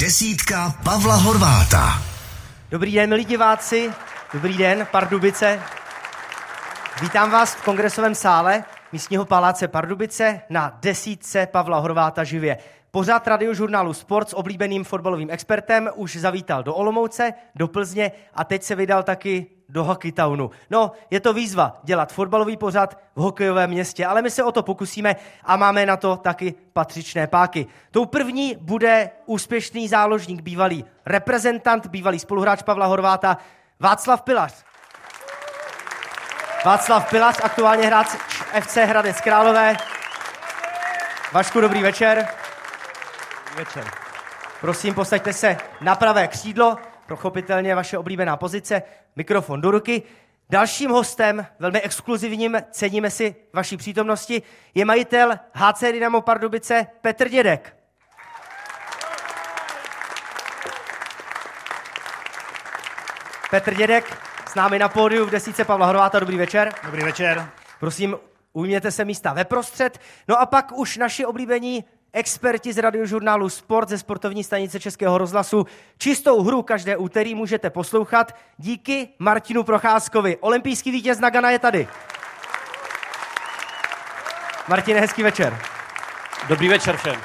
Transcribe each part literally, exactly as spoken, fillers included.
Desítka Pavla Horváta. Dobrý den, milí diváci, dobrý den, Pardubice. Vítám vás v kongresovém sále místního paláce Pardubice na desítce Pavla Horváta živě. Pořad radiožurnálu Sport s oblíbeným fotbalovým expertem už zavítal do Olomouce, do Plzně a teď se vydal taky do Hockeytownu. No, je to výzva dělat fotbalový pořad v hokejovém městě, ale my se o to pokusíme a máme na to taky patřičné páky. Tou první bude úspěšný záložník, bývalý reprezentant, bývalý spoluhráč Pavla Horváta, Václav Pilař. Václav Pilař, aktuálně hráč F C Hradec Králové. Vašku, dobrý večer. Dobrý večer. Prosím, posaďte se na pravé křídlo, pochopitelně vaše oblíbená pozice, mikrofon do ruky. Dalším hostem, velmi exkluzivním, ceníme si vaší přítomnosti, je majitel H C Dynamo Pardubice Petr Dědek. Petr Dědek s námi na pódiu v desítce Pavla Horváta. Dobrý večer. Dobrý večer. Prosím, ujměte se místa ve prostřed. No a pak už naši oblíbení experti z radiožurnálu Sport ze sportovní stanice Českého rozhlasu. Čistou hru každé úterý můžete poslouchat díky Martinu Procházkovi. Olympijský vítěz Nagana je tady. Martine, hezký večer. Dobrý večer všem.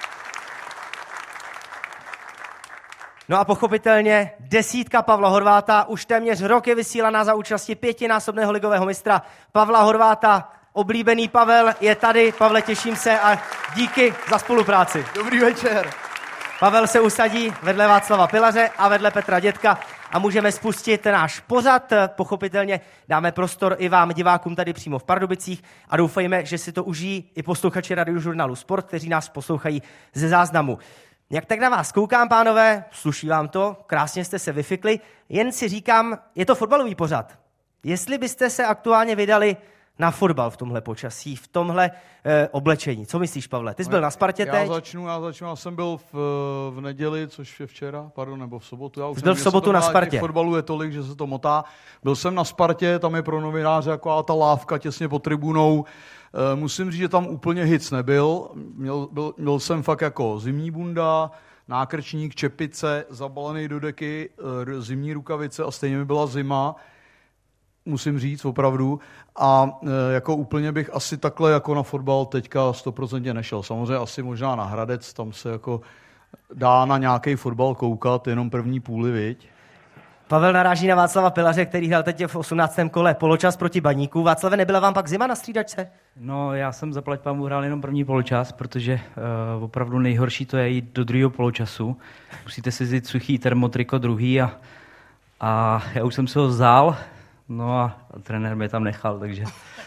No a pochopitelně desítka Pavla Horváta už téměř rok je vysílaná za účasti pětinásobného ligového mistra Pavla Horváta. Oblíbený Pavel je tady. Pavle, těším se a díky za spolupráci. Dobrý večer. Pavel se usadí vedle Václava Pilaře a vedle Petra Dědka a můžeme spustit náš pořad. Pochopitelně dáme prostor i vám, divákům tady přímo v Pardubicích a doufejme, že si to užijí i posluchači radiožurnálu Sport, kteří nás poslouchají ze záznamu. Jak tak na vás koukám, pánové, sluší vám to, krásně jste se vyfikli, jen si říkám, je to fotbalový pořad. Jestli byste se aktuálně vydali na fotbal v tomhle počasí, v tomhle e, oblečení. Co myslíš, Pavle? Ty jsi byl na Spartě já teď? Začnu, já začnu, já jsem byl v, v neděli, což je včera, pardon, nebo v sobotu. Já už jsi byl v sobotu na Spartě. Fotbalu je tolik, že se to motá. Byl jsem na Spartě, tam je pro novináře taková ta lávka těsně pod tribunou. E, musím říct, že tam úplně hic nebyl. Měl, byl, měl jsem fakt jako zimní bunda, nákrčník, čepice, zabalený do deky, e, zimní rukavice a stejně mi byla zima. Musím říct, opravdu. A e, jako úplně bych asi takhle jako na fotbal teďka stoprocentně nešel. Samozřejmě asi možná na Hradec, tam se jako dá na nějaký fotbal koukat, jenom první půli, viď? Pavel naráží na Václava Pilaře, který hrál teď v osmnáctém kole poločas proti Baníku. Václave, nebyla vám pak zima na střídačce? No, já jsem zaplať pámu hrál jenom první poločas, protože uh, opravdu nejhorší to je jít do druhého poločasu. Musíte si vzít suchý termotriko druhý a, a já už jsem se ho vzal. No a trenér mě tam nechal, takže...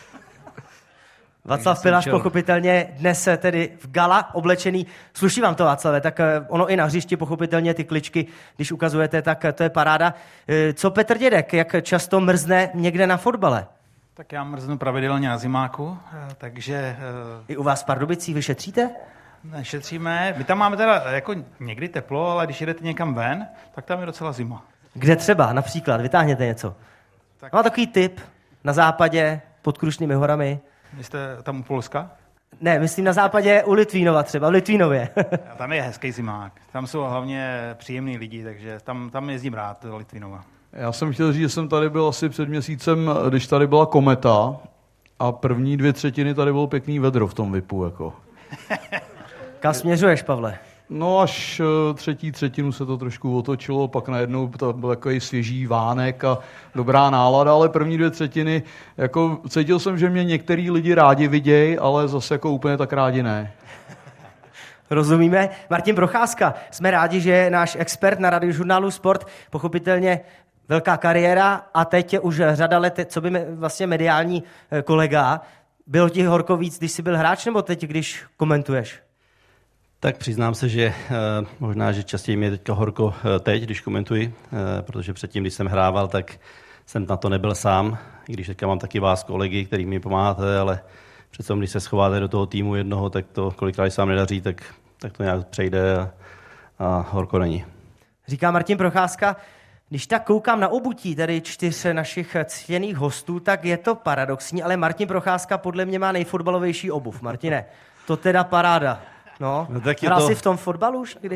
Václav Pilař pochopitelně dnes tedy v gala oblečený. Sluší vám to, Václave, tak ono i na hřišti pochopitelně ty kličky, když ukazujete, tak to je paráda. Co Petr Dědek, jak často mrzne někde na fotbale? Tak já mrznu pravidelně na zimáku, takže... I u vás v Pardubicích vy šetříte? Nešetříme. My tam máme teda jako někdy teplo, ale když jedete někam ven, tak tam je docela zima. Kde třeba, například, vytáhněte něco. Tak. Mám takový tip na západě, pod Krušnými horami. Vy jste tam u Polska? Ne, myslím na západě u Litvínova třeba, v Litvínově. Tam je hezký zimák. Tam jsou hlavně příjemní lidi, takže tam, tam jezdím rád do Litvínova. Já jsem chtěl říct, že jsem tady byl asi před měsícem, když tady byla kometa a první dvě třetiny tady bylo pěkný vedro v tom vipu. Jako. Kam směřuješ, Pavle? No až třetí třetinu se to trošku otočilo, pak najednou to byl takový svěží vánek a dobrá nálada, ale první dvě třetiny, jako cítil jsem, že mě některý lidi rádi vidějí, ale zase jako úplně tak rádi ne. Rozumíme. Martin Procházka, jsme rádi, že je náš expert na radiožurnálu Sport, pochopitelně velká kariéra a teď je už řada let, co by vlastně mediální kolega. Bylo ti horko víc, když jsi byl hráč, nebo teď, když komentuješ? Tak přiznám se, že uh, možná, že častěji mě je teďka horko uh, teď, když komentuji, uh, protože předtím, když jsem hrával, tak jsem na to nebyl sám, i když teďka mám taky vás kolegy, který mi pomáháte, ale přece když se schováte do toho týmu jednoho, tak to kolikrát se vám nedaří, tak, tak to nějak přejde a, a horko není. Říká Martin Procházka, když tak koukám na obutí tady čtyř našich ctěných hostů, tak je to paradoxní, ale Martin Procházka podle mě má nejfotbalovější obuv. Martine, to teda paráda. No, no tak hrál to... jsi v tom fotbalu už kdy?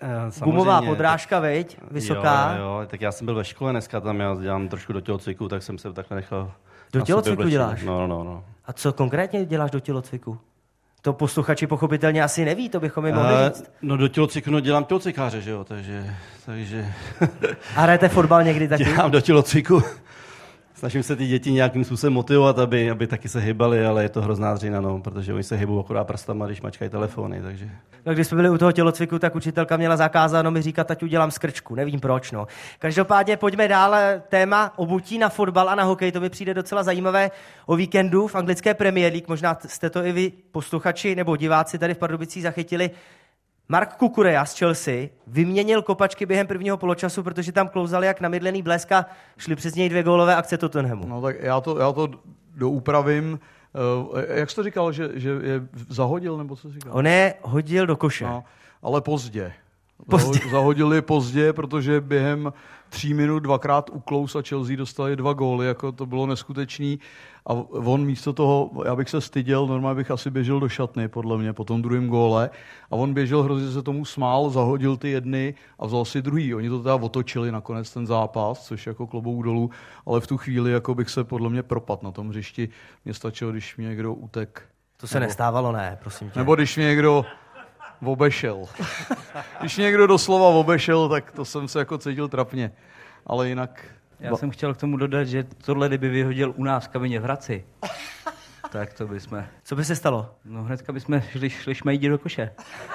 gumová podrážka, veď, vysoká. Jo, jo, tak já jsem byl ve škole dneska, tam já dělám trošku do tělocviku, tak jsem se takhle nechal. Do tělocviku děláš? No, no, no. A co konkrétně děláš do tělocviku? To posluchači pochopitelně asi neví, to bychom jim mohli říct. No do tělocviku, no dělám tělocvikáře, že jo, takže... takže... A hrajete fotbal někdy taky? Dělám do tělocviku. Snažím se ty děti nějakým způsobem motivovat, aby, aby taky se hybali, ale je to hrozná dřina, no, protože oni se hybou akorát prstama, když mačkají telefony, takže... No, když jsme byli u toho tělocviku, tak učitelka měla zakázáno mi říkat, ať udělám skrčku, nevím proč, no. Každopádně pojďme dál, téma obutí na fotbal a na hokej, to mi přijde docela zajímavé o víkendu v anglické Premier League, možná jste to i vy posluchači nebo diváci tady v Pardubicích zachytili. Mark Kukureja z Chelsea vyměnil kopačky během prvního poločasu, protože tam klouzali jak namydlený blesk a šli přes něj dvě gólové akce Tottenhamu. No tak já to, já to doupravím. Uh, jak jsi to říkal, že, že je zahodil, nebo co jsi říkal? On je hodil do koše. No, ale pozdě. Pozdě. Zahodili pozdě, protože během tří minut dvakrát uklous a Chelsea dostali dva góly, jako to bylo neskutečný. A on místo toho, já bych se styděl, normálně bych asi běžel do šatny, podle mě, po tom druhém góle. A on běžel, hrozně se tomu smál, zahodil ty jedny a vzal si druhý. Oni to teda otočili nakonec ten zápas, což jako klobouk dolů, ale v tu chvíli jako bych se podle mě propadl na tom hřišti. Mně stačilo, když mě někdo utek. To se nebo, nestávalo, ne, prosím tě. Nebo když mě někdo obešel. Když mě někdo doslova obešel, tak to jsem se jako cítil trapně. Ale jinak... Já jsem chtěl k tomu dodat, že tohle, kdyby vyhodil u nás v kabině v Hradci, tak to by jsme... Co by se stalo? No hnedka bychom šli, šli šmejdi do koše.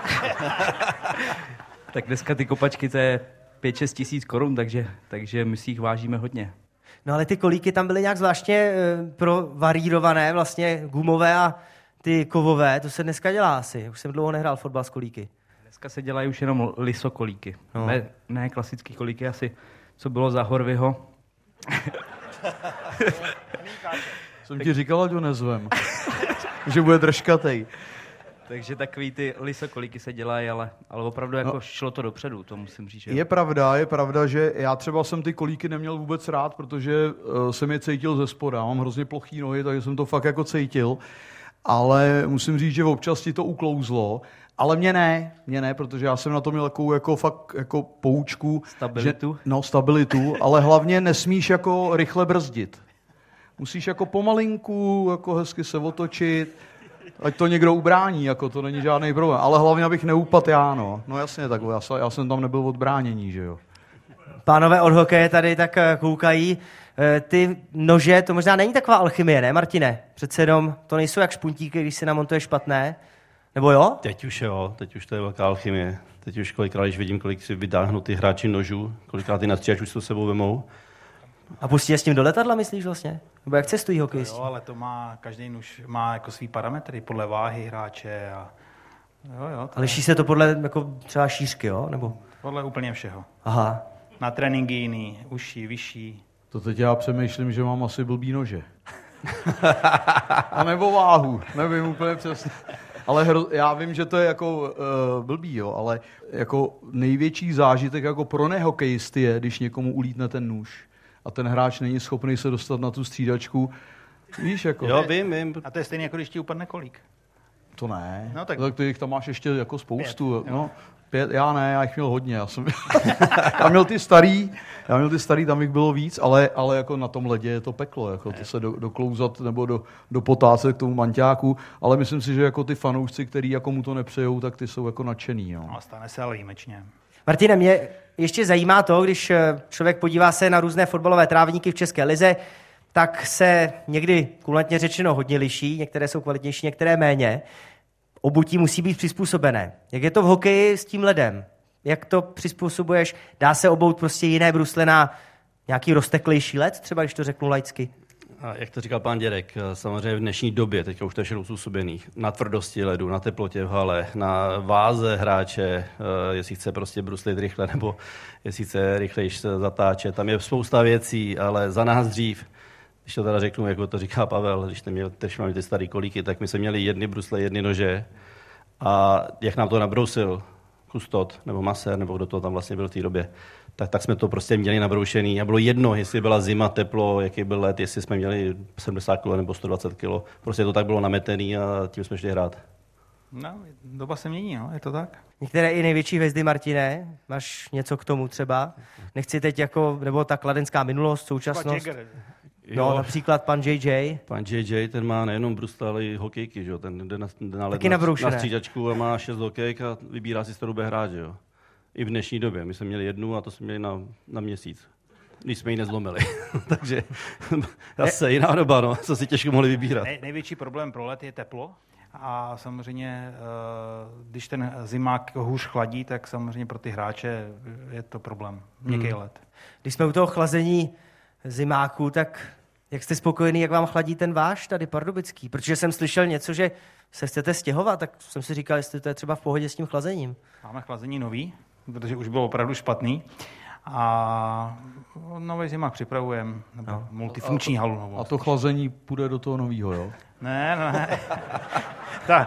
Tak dneska ty kopačky, to je pět šest tisíc korun, takže, takže my si jich vážíme hodně. No ale ty kolíky tam byly nějak zvláštně e, provarírované, vlastně gumové a ty kovové, to se dneska dělá asi. Už jsem dlouho nehrál fotbal s kolíky. Dneska se dělají už jenom lisokolíky. No. Ne, ne klasický kolíky, asi co bylo za Horvyho. Jsem ti říkal, ať ho nezvem. Že bude držkatej. Takže takový ty lisokolíky se dělají, ale, ale opravdu jako no, šlo to dopředu, to musím říct. Že je pravda, je pravda, že já třeba jsem ty kolíky neměl vůbec rád, protože uh, jsem je cítil ze spoda. Mám hrozně plochý nohy, takže jsem to fakt jako cítil. Ale musím říct, že občas ti to uklouzlo. Ale mě ne, mě ne, protože já jsem na to měl takovou jako fakt jako poučku. Stabilitu? Že, no, stabilitu, ale hlavně nesmíš jako rychle brzdit. Musíš jako pomalinku, jako hezky se otočit, ať to někdo ubrání, jako to není žádný problém. Ale hlavně, abych neupadl já, no. No jasně, tak já, já jsem tam nebyl od bránění, že jo. Pánové od hokeje tady tak koukají. Ty nože, to možná není taková alchymie, ne, Martine? Přece jenom to nejsou jak špuntíky, když si namontuje špatné. Nebo jo? Teď už jo, teď už to je velká alchymie. Teď už kolikrát, když vidím, kolik si vydáhnou ty hráči nožů, kolikrát ty nastříhač už to sebou vemou. A pustí je s tím do letadla, myslíš vlastně? Nebo jak cestují hokejisti? Jo, ale to má, každý nůž má jako svý parametry, podle váhy hráče a... Jo, jo, a liší se to podle jako třeba šířky, jo? Nebo... Podle úplně všeho. Aha. Na tréninky jiný, užší, vyšší. To teď já přemýšlím, že mám asi blbý nože. A nebo váhu, nevím úplně přesně. Ale hro, já vím, že to je jako uh, blbý, jo, ale jako největší zážitek jako pro nehokejisty je, když někomu ulítne ten nůž a ten hráč není schopný se dostat na tu střídačku. Víš, jako... Jo, vím, vím. A to je stejně, jako když ti upadne kolík. To ne. No, tak... tak ty jich tam máš ještě jako spoustu. Pět, no, pět, já ne, já jich měl hodně. Já, jsem... já měl ty starý, já měl ty starý, tam jich bylo víc, ale, ale jako na tom ledě je to peklo, jako to se do, doklouzat nebo do, do potáce k tomu manťáku, ale myslím si, že jako ty fanoušci, kteří jako mu to nepřejou, tak ty jsou jako nadšený. Jo. No, stane se ale výjimečně. Martine, mě ještě zajímá to, když člověk podívá se na různé fotbalové trávníky v České lize, tak se někdy kulantně řečeno hodně liší, některé jsou kvalitnější, některé méně. Obutí musí být přizpůsobené. Jak je to v hokeji s tím ledem? Jak to přizpůsobuješ? Dá se obout prostě jiné brusle na nějaký rozteklejší led, třeba když to řeknu laicky? A jak to říkal pán Dědek, samozřejmě v dnešní době, teďka už to je všechno způsobený, na tvrdosti ledu, na teplotě v hale, na váze hráče, jestli chce prostě bruslit rychle, nebo jestli chce rychlejš zatáčet. Tam je spousta věcí, ale za nás dřív, když to teda řeknu, jako to říká Pavel, když jsme měli, teď máme ty starý kolíky, tak my jsme měli jedny brusle, jedny nože a jak nám to nabrousil Kustot, nebo Masér, nebo kdo to tam vlastně byl v té době, tak, tak jsme to prostě měli nabroušený a bylo jedno, jestli byla zima, teplo, jaký byl let, jestli jsme měli sedmdesát kilo nebo sto dvacet kilo. Prostě to tak bylo nametený a tím jsme šli hrát. No, doba se mění, no, je to tak. Některé i největší hvězdy, Martine, máš něco k tomu třeba? Nechci teď jako, nebo ta kladenská minulost, současnost. No, například pan J J. Pan J J, ten má nejenom brusle, ale i hokejky, že jo? Ten jde na, na let Taky na, nabroušené. na střídačku a má šest hokejk a vybírá si, s kterou bude hrát, že jo? I v dnešní době. My jsme měli jednu a to jsme měli na, na měsíc. Když jsme ji nezlomili. Takže zase jiná doba, no, co si těžko mohli vybírat. Nej, největší problém pro let je teplo. A samozřejmě, když ten zimák hůř chladí, tak samozřejmě pro ty hráče je to problém. Měkký hmm. let. Když jsme u toho chlazení zimáků, tak jak jste spokojený, jak vám chladí ten váš tady pardubický? Protože jsem slyšel něco, že se chcete stěhovat, tak jsem si říkal, jestli to je třeba v pohodě s tím chlazením. Máme chlazení nový, protože už bylo opravdu špatný. A nový zimák připravujeme, nebo no. multifunkční halu novou. A to chlazení půjde do toho novýho, jo? Ne, ne. ta,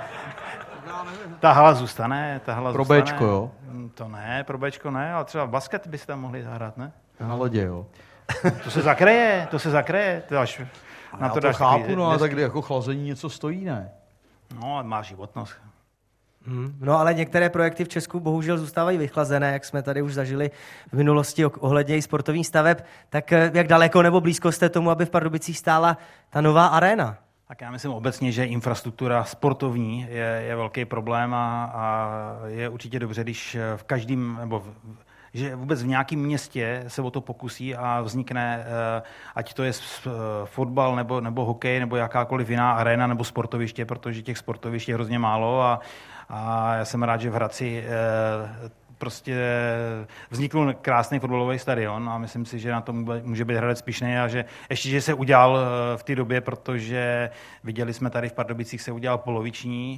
ta hala zůstane. Ta hala pro zůstane. Bčko, jo? To ne, pro Bčko ne, ale třeba basket byste tam mohli zahrát, ne? Na ledě, jo. To se zakreje, to se zakreje. To až na to, to dáš chápu, no, ale tak jako chlazení něco stojí, ne? No, má životnost. Hmm. No ale některé projekty v Česku bohužel zůstávají vychlazené, jak jsme tady už zažili v minulosti ohledně i sportovních staveb. Tak jak daleko nebo blízko jste tomu, aby v Pardubicích stála ta nová aréna? Tak já myslím obecně, že infrastruktura sportovní je, je velký problém a, a je určitě dobře, když v každém, nebo v, že vůbec v nějakém městě se o to pokusí a vznikne, ať to je fotbal nebo, nebo hokej, nebo jakákoliv jiná aréna nebo sportoviště, protože těch sportovišť je hrozně málo a, a já jsem rád, že v Hradci prostě vznikl krásný fotbalový stadion a myslím si, že na tom může být Hradec pyšný a že ještě, že se udělal v té době, protože viděli jsme tady v Pardubicích se udělal poloviční,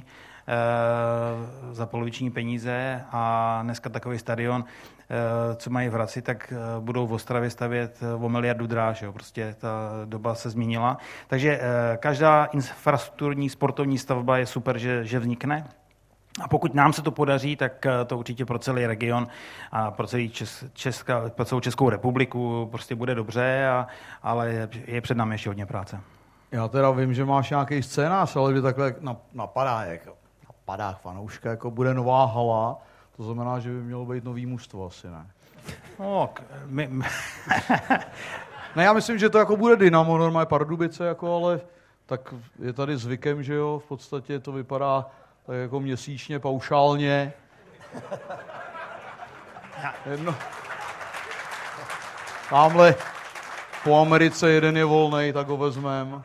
za poloviční peníze a dneska takový stadion, co mají v Hradci, tak budou v Ostravě stavět o miliardu dráž. Jo. Prostě ta doba se změnila. Takže každá infrastrukturní sportovní stavba je super, že, že vznikne. A pokud nám se to podaří, tak to určitě pro celý region a pro, celý Čes, Česka, pro celou Českou republiku prostě bude dobře, a, ale je před námi ještě hodně práce. Já teda vím, že máš nějaký scénář, ale že takhle napadá, jak napadá fanouška, jako bude nová hala, to znamená, že by mělo být nový mužstvo asi, ne? No, my... Ne, já myslím, že to jako bude Dynamo, normálně Pardubice, jako, ale tak je tady zvykem, že jo, v podstatě to vypadá tak jako měsíčně, paušálně. Jedno. Tamhle po Americe jeden je volnej, tak ho vezmem.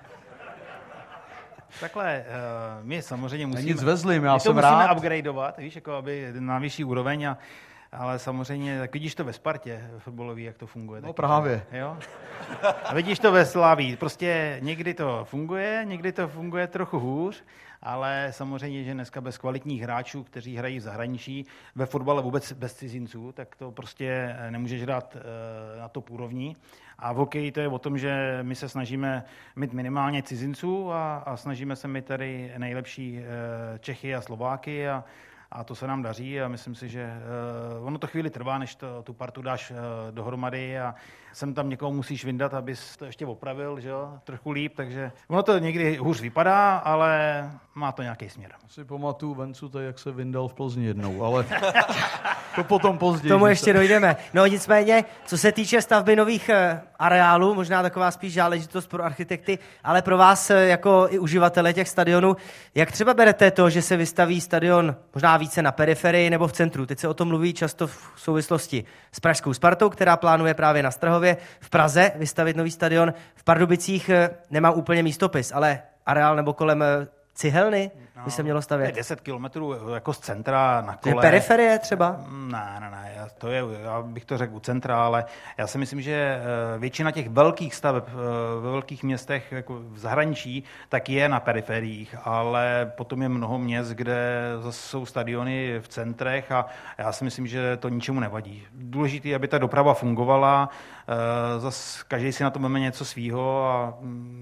Takhle, uh, my samozřejmě musíme... Nic vezlim, já my jsem to musíme rád. upgradeovat, víš, jako aby na vyšší úroveň, a, ale samozřejmě, tak vidíš to ve Spartě fotbalový, jak to funguje. No taky, právě. Jo? A vidíš to ve Slavii, prostě někdy to funguje, někdy to funguje trochu hůř, ale samozřejmě, že dneska bez kvalitních hráčů, kteří hrají v zahraničí, ve fotbale vůbec bez cizinců, tak to prostě nemůžeš hrát na top úrovni. A v hokeji to je o tom, že my se snažíme mít minimálně cizinců a, a snažíme se mít tady nejlepší Čechy a Slováky a, a to se nám daří a myslím si, že uh, ono to chvíli trvá, než to, tu partu dáš uh, dohromady a sem tam někoho musíš vyndat, abys to ještě opravil, že jo, trochu líp, takže ono to někdy hůř vypadá, ale má to nějaký směr. Si pamatuju Vencu, tak jak se vyndal v Plzni jednou, ale to potom později. Tomu ještě dojdeme. No nicméně, co se týče stavby nových uh, areálů, možná taková spíš záležitost pro architekty, ale pro vás uh, jako i uživatele těch stadionů, jak třeba berete to, že se vystaví stadion možná více na periferii nebo v centru? Teď se o tom mluví často v souvislosti s pražskou Spartou, která plánuje právě na Strahově v Praze vystavit nový stadion. V Pardubicích uh, nemá úplně místopis, ale areál nebo kolem uh, Cihelny by se mělo stavět. To je deset kilometrů jako z centra na kole. Je periferie třeba? Ne, ne, ne, to je, já bych to řekl u centra, ale já si myslím, že většina těch velkých staveb ve velkých městech, jako v zahraničí, tak je na periferiích, ale potom je mnoho měst, kde zase jsou stadiony v centrech a já si myslím, že to ničemu nevadí. Důležité je, aby ta doprava fungovala, zase každý si na tom máme něco svýho a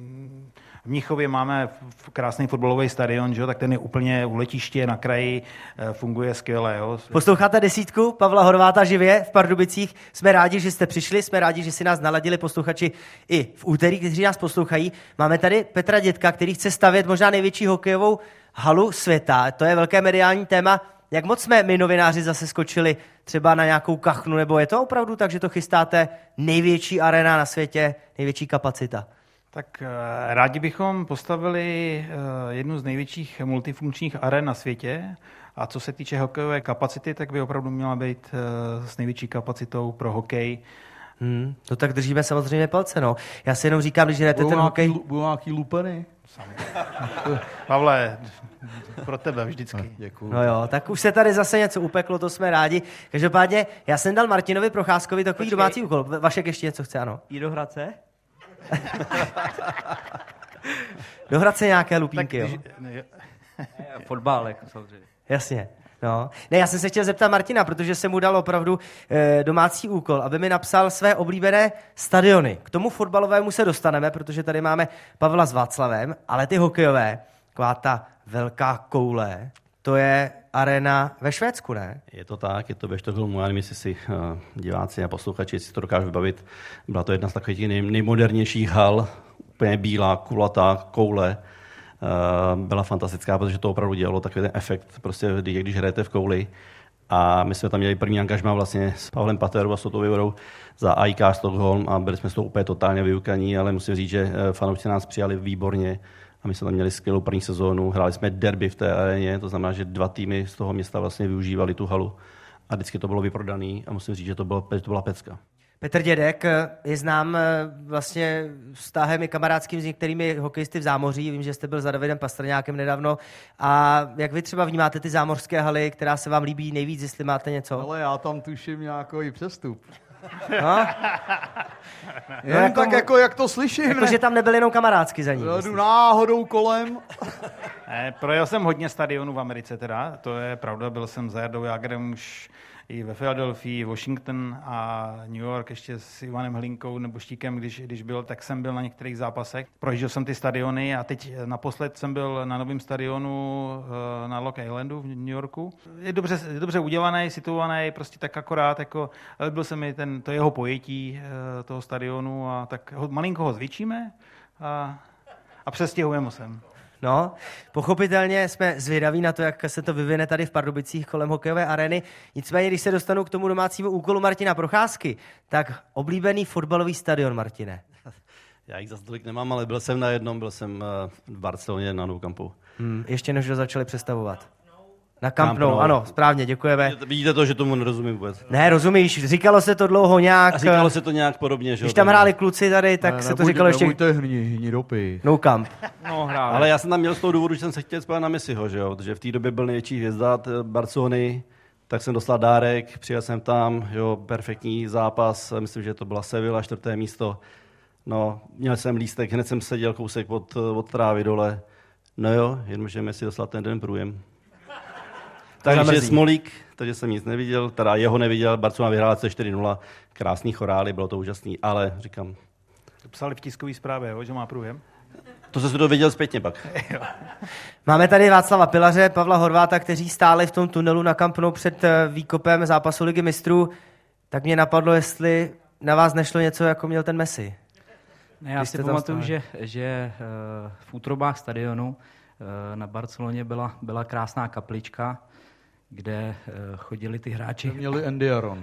v Mnichově máme krásný fotbalový stadion, že? Tak ten je úplně u letiště na kraji, funguje skvěle. Jo? Posloucháte desítku Pavla Horváta živě v Pardubicích. Jsme rádi, že jste přišli, jsme rádi, že si nás naladili posluchači i v úterý, kteří nás poslouchají. Máme tady Petra Dětka, který chce stavět možná největší hokejovou halu světa. To je velké mediální téma. Jak moc jsme my novináři zase skočili třeba na nějakou kachnu, nebo je to opravdu tak, že to chystáte největší arena na světě, největší kapacita? Tak rádi bychom postavili jednu z největších multifunkčních aren na světě a co se týče hokejové kapacity, tak by opravdu měla být s největší kapacitou pro hokej. Hmm, to tak držíme samozřejmě palce, no. Já si jenom říkám, když hrajete ten hokej... Budou nějaký lupeny? Pavle, pro tebe vždycky. Děkuju. No jo, tak už se tady zase něco upeklo, to jsme rádi. Každopádně, já jsem dal Martinovi Procházkovi takový Počkej. domácí úkol. Vašek ještě něco chce, ano? Jít do Hradce? Do Hradce nějaké lupínky, tak, jo? Ne, Fotbal, jako samozřejmě. Jasně. No. Ne, já jsem se chtěl zeptat Martina, protože jsem mu dal opravdu e, domácí úkol, aby mi napsal své oblíbené stadiony. K tomu fotbalovému se dostaneme, protože tady máme Pavla s Václavem, ale ty hokejové, taková ta velká koule, to je arena ve Švédsku, ne? Je to tak, je to ve Štokholmu, já nevím, jestli si uh, diváci a posluchači si to dokážu vybavit. Byla to jedna z takových nej, nejmodernějších hal, úplně bílá, kulatá koule. Uh, byla fantastická, protože to opravdu dělalo takový ten efekt, prostě když, když hrajete v kouli. A my jsme tam měli první angažmá vlastně s Pavlem Paterou a s Otou Vivorou za A I K Stockholm a byli jsme z toho úplně totálně vyukaní, ale musím říct, že fanoušci nás přijali výborně a my jsme tam měli skvělou první sezónu, hráli jsme derby v té aréně, to znamená, že dva týmy z toho města vlastně využívali tu halu a vždycky to bylo vyprodaný a musím říct, že to, bylo, to byla pecka. Petr Dědek je znám vlastně vztahem i kamarádským s některými hokejisty v zámoří. Vím, že jste byl za Davidem Pastrňákem nedávno. A jak vy třeba vnímáte ty zámořské haly, která se vám líbí nejvíc, jestli máte něco? Ale já tam tuším nějaký přestup. No? Jen no, jako, tak jako, jak to slyším. Jako, že tam nebyl jenom kamarádský za ním. Jdu náhodou kolem. Ne, projel jsem hodně stadionů v Americe teda, to je pravda, byl jsem za Jardou Jágrem už i ve Philadelphii, Washington a New York ještě s Ivanem Hlinkou nebo Štíkem, když, když byl, tak jsem byl na některých zápasech. Projížděl jsem ty stadiony a teď naposled jsem byl na novém stadionu na Long Islandu v New Yorku. Je dobře, je dobře udělaný, situovaný, prostě tak akorát, jako, byl se mi ten, to jeho pojetí toho stadionu a tak ho, malinko ho zvětšíme a, a přestěhujeme sem. No, pochopitelně jsme zvědaví na to, jak se to vyvine tady v Pardubicích kolem hokejové arény. Nicméně, když se dostanu k tomu domácímu úkolu Martina Procházky, tak oblíbený fotbalový stadion, Martine. Já jich zase tolik nemám, ale byl jsem na jednom, byl jsem v Barceloně na Nou Campu. Hmm, ještě než ho začali představovat. Na Camp Nou, ano, správně, děkujeme. Vidíte to, že tomu nerozumím vůbec. Ne, rozumíš, říkalo se to dlouho nějak. A říkalo se to nějak podobně, že? Když tam hráli kluci tady, tak ne, se to říkalo ještě... Nebojte hnidopy. Nou Camp. No, hráli. Ale já jsem tam měl z toho důvodu, že jsem se chtěl spát na Messiho, že jo, protože v té době byl největší hvězda Barcelony, tak jsem dostal dárek, přijel jsem tam, jo, perfektní zápas, myslím, že to byla Sevilla, čtvrté místo. No, měl jsem lístek, hned jsem seděl kousek od, od trávy dole. No jo, jenomže Messi dostal ten den průjem. Takže smolík, takže jsem nic neviděl, teda jeho neviděl, Barcelona vyhrála čtyři nula, krásný chorály, bylo to úžasný, ale říkám... To psali v tiskové zprávě, jo, že má průjem? To jsem si to viděl zpětně pak. Máme tady Václava Pilaře, Pavla Horváta, kteří stáli v tom tunelu na Camp Nou před výkopem zápasu Ligy mistrů, tak mě napadlo, jestli na vás nešlo něco, jako měl ten Messi. Ne, já si pamatuju, že, že v útrobách stadionu na Barceloně byla, byla krásná kaplička, kde chodili ty hráči... Měli Andy Aaron.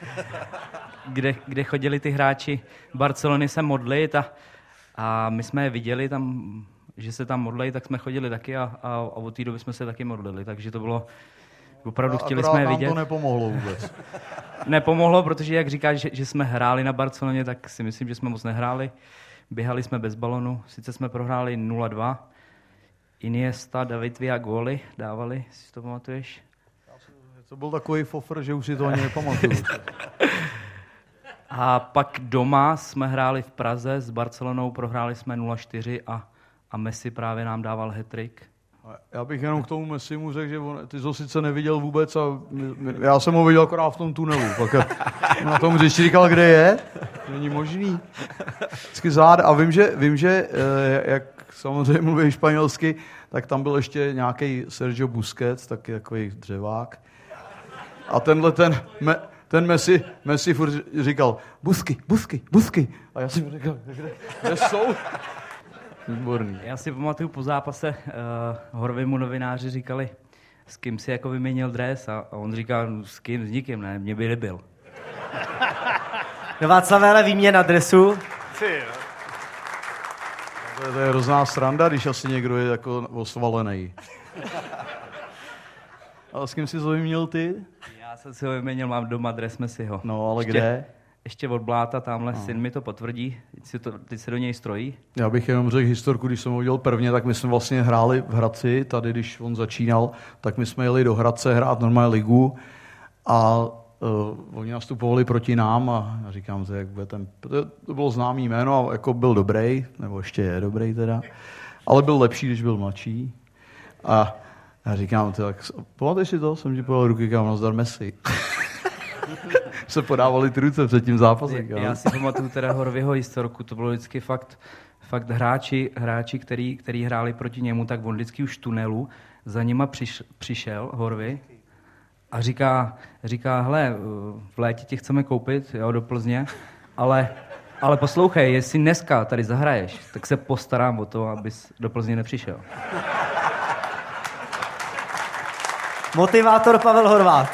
kde, kde chodili ty hráči Barcelony se modlit a, a my jsme je viděli tam, že se tam modlí, tak jsme chodili taky a, a, a od té doby jsme se taky modlili, takže to bylo... Opravdu a chtěli jsme je vidět. A to nepomohlo vůbec. Nepomohlo, protože jak říkáš, že, že jsme hráli na Barceloně, tak si myslím, že jsme moc nehráli. Běhali jsme bez balonu, sice jsme prohráli nula dva. Iniesta, David Villa góly dávali, si to pamatuješ? To byl takový fofr, že už si to ani nepamatuju. A pak doma jsme hráli v Praze s Barcelonou, prohráli jsme nula čtyři a, a Messi právě nám dával hat-trick. Já bych jenom k tomu Messimu řekl, že on, ty jsi ho sice neviděl vůbec a já jsem ho viděl akorát v tom tunelu. Pak na tom hřišti říkal, kde je. Není možný. Vždycky zád. A vím, že, vím, že jak samozřejmě mluví španělsky, tak tam byl ještě nějaký Sergio Busquets, taky takový dřevák. A tenhle ten, me, ten Messi, Messi furt říkal, Busky, Busky, Busky. A já jsem říkal, kde, kde jsou? Výborný. Já si pamatuju po zápase, uh, Horvimu novináři říkali, s kým si jako vyměnil dres a, a on říkal, no, s kým, s nikým, ne, mě by nebyl. No Václavé, ale výměna dresu. Ty, no. To je, to je hrozná sranda, když asi někdo je jako osvalený. Ale s kým jsi to vyměnil ty? Já jsem si ho vyměnil, mám doma dres Messiho. No, ale ještě, kde? Ještě od Bláta, tamhle no. Syn mi to potvrdí, teď, si to, teď se do něj strojí. Já bych jenom řekl historku, když jsem ho udělal prvně, tak my jsme vlastně hráli v Hradci, tady když on začínal, tak my jsme jeli do Hradce hrát normálně ligu a uh, oni nastupovali proti nám a já říkám, že jak bude ten, to bylo známý jméno a jako byl dobrý, nebo ještě je dobrý teda, ale byl lepší, když byl mladší. A já říkám, tak pamatuješ si to? Jsem ti podal ruky, říkám, nazdar Messi. Se podávali ty ruce před tím zápasem. Já, já si pamatuju teda Horvyho historku, to bylo vždycky fakt, fakt hráči, hráči který, který hráli proti němu, tak on vždycky už v tunelu za nima přiš, přišel Horvy a říká, říká, hele, v létě tě chceme koupit, jo, do Plzně, ale, ale poslouchej, jestli dneska tady zahraješ, tak se postarám o to, abys do Plzně nepřišel. Motivátor Pavel Horváth.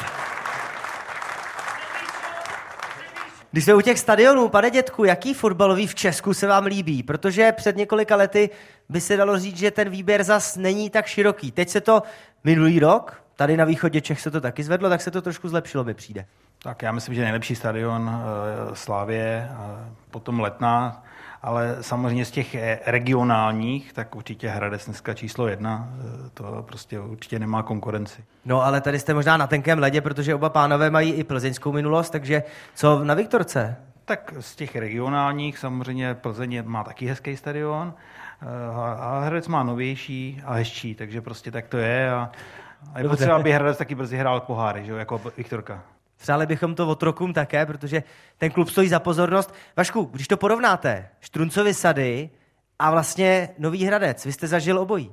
Když jsme u těch stadionů, pane dětku, jaký fotbalový v Česku se vám líbí? Protože před několika lety by se dalo říct, že ten výběr zas není tak široký. Teď se to minulý rok, tady na východě Čech se to taky zvedlo, tak se to trošku zlepšilo, mi přijde. Tak já myslím, že nejlepší stadion e, Slavie, potom Letná, ale samozřejmě z těch regionálních, tak určitě Hradec dneska číslo jedna, to prostě určitě nemá konkurenci. No ale tady jste možná na tenkém ledě, protože oba pánové mají i plzeňskou minulost, takže co na Viktorce? Tak z těch regionálních samozřejmě Plzeň má taky hezký stadion a Hradec má novější a hezčí, takže prostě tak to je a, a je potřeba, aby Hradec taky brzy hrál poháry, že jo, jako Viktorka. Přáli bychom to otrokům také, protože ten klub stojí za pozornost. Vašku, když to porovnáte, Štruncovy sady a vlastně Nový Hradec, vy jste zažil obojí.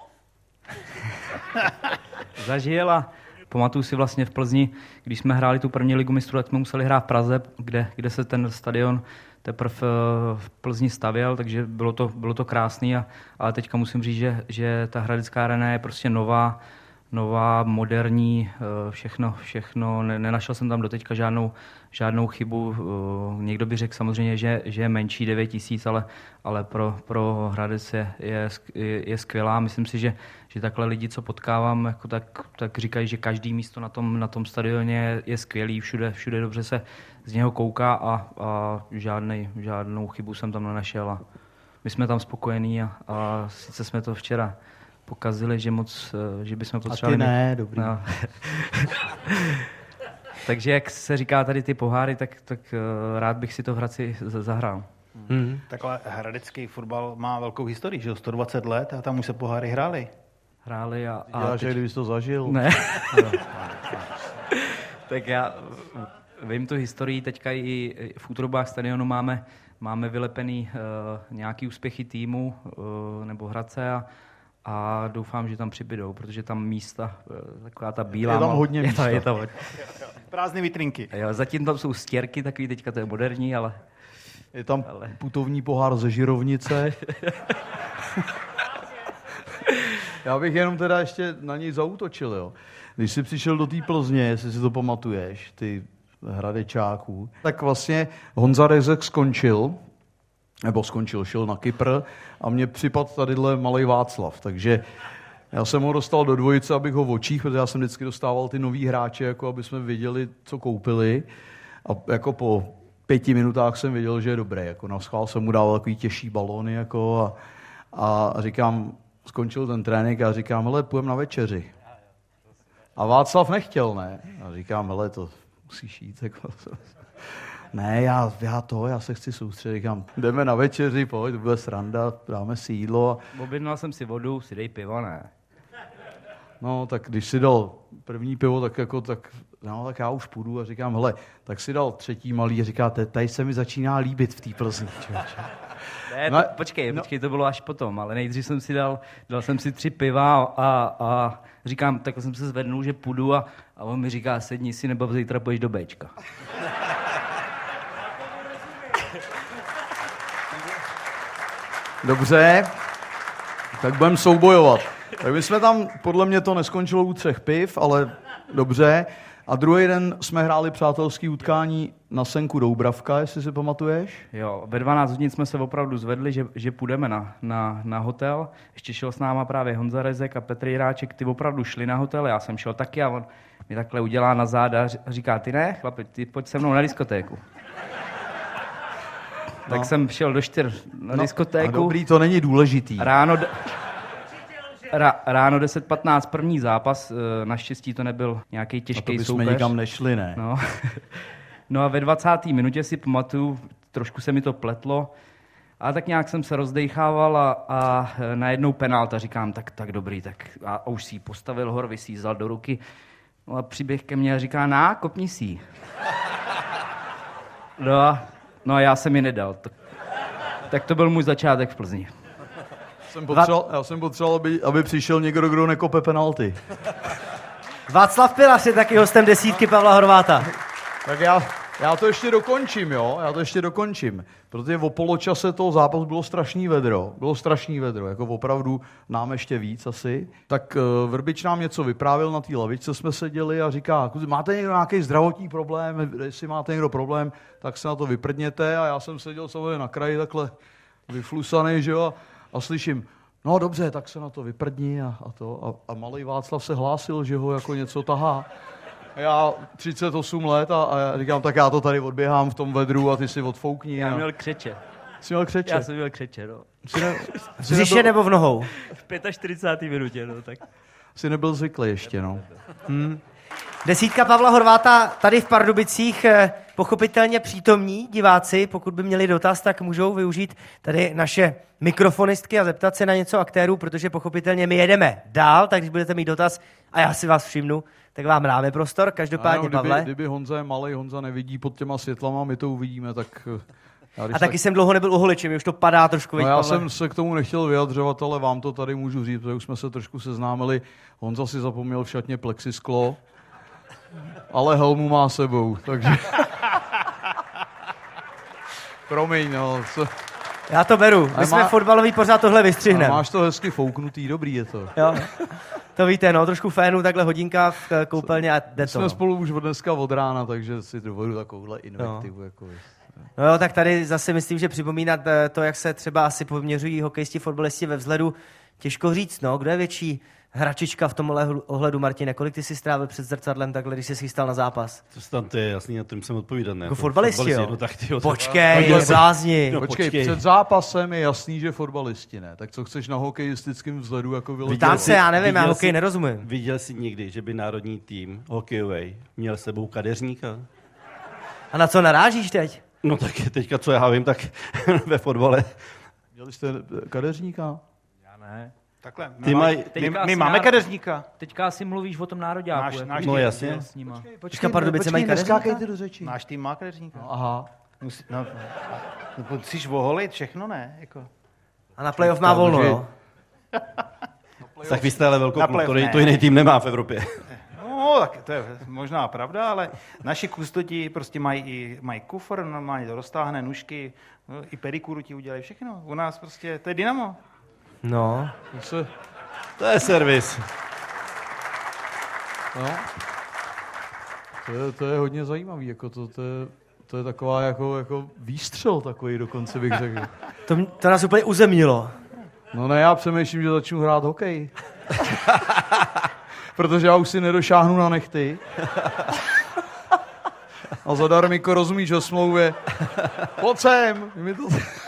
Zažil a pamatuju si vlastně v Plzni, když jsme hráli tu první ligu mistrů, tak jsme museli hrát v Praze, kde, kde se ten stadion teprve v Plzni stavěl, takže bylo to, bylo to krásný, a, ale teďka musím říct, že, že ta Hradecká arena je prostě nová, nová, moderní, všechno, všechno. Nenašel jsem tam doteďka žádnou, žádnou chybu. Někdo by řekl samozřejmě, že, že je menší devět tisíc, ale, ale pro, pro Hradec je, je, je skvělá. Myslím si, že, že takhle lidi, co potkávám, jako tak, tak říkají, že každý místo na tom, na tom stadioně je skvělý, všude, všude dobře se z něho kouká a, a žádnej, žádnou chybu jsem tam nenašel. A my jsme tam spokojení a, a sice jsme to včera pokazili, že moc, že bychom potřebovali... A ty ne, dobrý. No. Takže jak se říká tady ty poháry, tak, tak rád bych si to v Hradci zahrál. Hmm. Takhle hradecký fotbal má velkou historii, že jo, sto dvacet let a tam už se poháry hrály. Hráli a... a já, teď... že kdybys to zažil. Ne. Tak já vím tu historii, teďka i v útrobách stadionu máme, máme vylepený uh, nějaký úspěchy týmu uh, nebo Hradce a a doufám, že tam přibydou, protože tam místa, taková ta bílá... Je tam hodně místa. Je to, je to... Prázdné vitrinky. Jo, zatím tam jsou stěrky, takový teďka to je moderní, ale... Je tam ale... putovní pohár ze Žirovnice. Já bych jenom teda ještě na něj zaútočil, jo. Když jsi přišel do té Plzně, jestli si to pamatuješ, ty Hradečáků, tak vlastně Honza Rezek skončil, nebo skončil, šel na Kypr a mě připadl tadyhle malej Václav, takže já jsem ho dostal do dvojice, abych ho v očích, protože já jsem vždycky dostával ty nový hráče, jako aby jsme věděli, co koupili, a jako po pěti minutách jsem věděl, že je dobrý, jako na schvál jsem mu dával takový těžší balóny, jako a, a říkám, skončil ten trénink a říkám, hele, půjdem na večeři. A Václav nechtěl, ne? A říkám, hele, to musíš jít, jako... Ne, já, já to, já se chci soustředit, říkám, jdeme na večeři, pojď, to bude sranda, dáme si jídlo. Objednal jsem si vodu, si dej pivo, ne? No, tak když si dal první pivo, tak jako, tak, no, tak já už půjdu a říkám, hele, tak si dal třetí malý a říká, tady se mi začíná líbit v té Plzni, člověče. Ne, to, počkej, no. počkej, to bylo až potom, ale nejdřív jsem si dal, dal jsem si tři piva a, a říkám, tak jsem se zvednul, že půjdu a, a on mi říká, sedni si, nebo zítra půjdeš do Béčka. Dobře, Tak budeme soubojovat. Tak my jsme tam, podle mě to neskončilo u třech piv, ale dobře. A druhý den jsme hráli přátelský utkání na Senku Doubravka, jestli si pamatuješ? Jo, ve dvanáct hodin jsme se opravdu zvedli, že, že půjdeme na, na, na hotel. Ještě šel s náma právě Honza Rezek a Petr Jiráček, ty opravdu šli na hotel, já jsem šel taky a on mi takhle udělá na záda a říká, ty ne, chlapi, ty pojď se mnou na diskotéku. No. Tak jsem šel do čtyř na no, diskotéku. A dobrý, to není důležitý. Ráno, d- Ra, ráno deset patnáct první zápas, naštěstí to nebyl nějaký těžký soupeř. A to bychom nikam nešli, ne? No. No a ve dvacáté minutě si pamatuju, trošku se mi to pletlo, a tak nějak jsem se rozdejchával a, a najednou penálta, říkám, tak, tak dobrý, tak a, a už si ji postavil hor, si ji vzal do ruky, no a přiběh ke mně a říká, ná, kopni si ji. No a, no a já jsem ji nedal. Tak, tak to byl můj začátek v Plzni. Jsem potřeboval, já jsem potřeboval, aby, aby přišel někdo, kdo nekope penalty. Václav Pilař je taky hostem desítky Pavla Horváta. Tak já, já to ještě dokončím, jo? Já to ještě dokončím. Protože o poločase toho zápasu bylo strašný vedro. Bylo strašný vedro, jako opravdu nám ještě víc asi. Tak uh, Vrbič nám něco vyprávěl na té lavičce, jsme seděli a říká, máte někdo nějaký zdravotní problém, jestli máte někdo problém, tak se na to vyprdněte. A já jsem seděl samozřejmě na kraji takhle vyflusaný, že jo? A slyším, no dobře, tak se na to vyprdni a, a to. A, a malý Václav se hlásil, že ho jako něco tahá. A já třicet osm let a, a já říkám, tak já to tady odběhám v tom vedru a ty si odfoukni. Já a... měl křeče. Jsi měl křeče? Já jsem měl křeče, no. Jsi ne, v břiše nebo v nohou? V čtyřicáté páté minutě, no tak. Jsi nebyl zvyklý ještě, no. Hmm. Desítka Pavla Horváta tady v Pardubicích, pochopitelně přítomní diváci, pokud by měli dotaz, tak můžou využít tady naše mikrofonistky a zeptat se na něco aktérů, protože pochopitelně my jedeme dál, tak když budete mít dotaz a já si vás všimnu, tak vám dáme prostor. Každopádně, kdyby, Pavle. Kdyby Honza je malej, Honza nevidí pod těma světlama, my to uvidíme, tak... Já, a taky tak... jsem dlouho nebyl u holiče, mi už to padá trošku. No, já jsem se k tomu nechtěl vyjadřovat, ale vám to tady můžu říct, protože už jsme se trošku seznámili. Honza si zapomněl v šatně plexisklo, ale helmu má sebou, takže... Promiň, no. Co... Já to beru. My má... jsme fotbalový, pořád tohle vystřihneme. Máš to hezky fouknutý, dobrý je to. Jo. To víte, no, trošku fénu, takhle hodinka v koupelně a jde to. Jsme spolu už od dneska od rána, takže si dovedu takovouhle invektivu. No. Jako... no jo, tak tady zase myslím, že připomínat to, jak se třeba asi poměřují hokejisti, fotbalisti ve vzhledu, těžko říct, no, kdo je větší hračička v tomhle ohledu, Martine? Kolik ty jsi strávil před zrcadlem takhle, když jsi chystal na zápas? To tam to je jasný, na tom jsem odpovídat, ne? Jako fotbalisti, jo? No, tak tyjo, počkej, je blázni. No, počkej, počkej, před zápasem je jasný, že fotbalisti, ne? Tak co chceš na hokejistickém vzhledu jako vyložit? Tam se, já nevím, já hokej nerozumím. Viděl jsi někdy, že by národní tým hokejový měl s sebou kadeřníka? A na co narážíš teď? No tak teďka, co já vím, tak ve fotbale. Měli jste kadeřníka? Já ne. Takhle, my, Ty má, maj, my, my máme náro... kadeřníka. Teďka asi mluvíš o tom nároďáku. Náš, náš no jasně. Počkej, počkej, Pardubice mají kadeřníka? do řeči. Náš tým má kadeřníka. No, aha. Musí, no, no, musíš oholit všechno, ne? Jako. A na playoff má volno, jo? Tak vy jste ale velkou klub, to, to jiný tým nemá v Evropě. No, tak to je možná pravda, ale naši kustoti prostě mají i mají kufr, normálně to roztáhne, nůžky, i pedikuru ti udělají všechno. U nás prostě, to je Dynamo. No. To, se... to je servis. No. To je, to je hodně zajímavý, jako to, to, je, to je taková jako, jako výstřel takový dokonce bych řekl. To, to nás úplně uzemnilo. No ne, já přemýšlím, že začnu hrát hokej. Protože já už si nedošáhnu na nechty. A zadarmiko rozumíš o smlouvě. Pojď sem. To...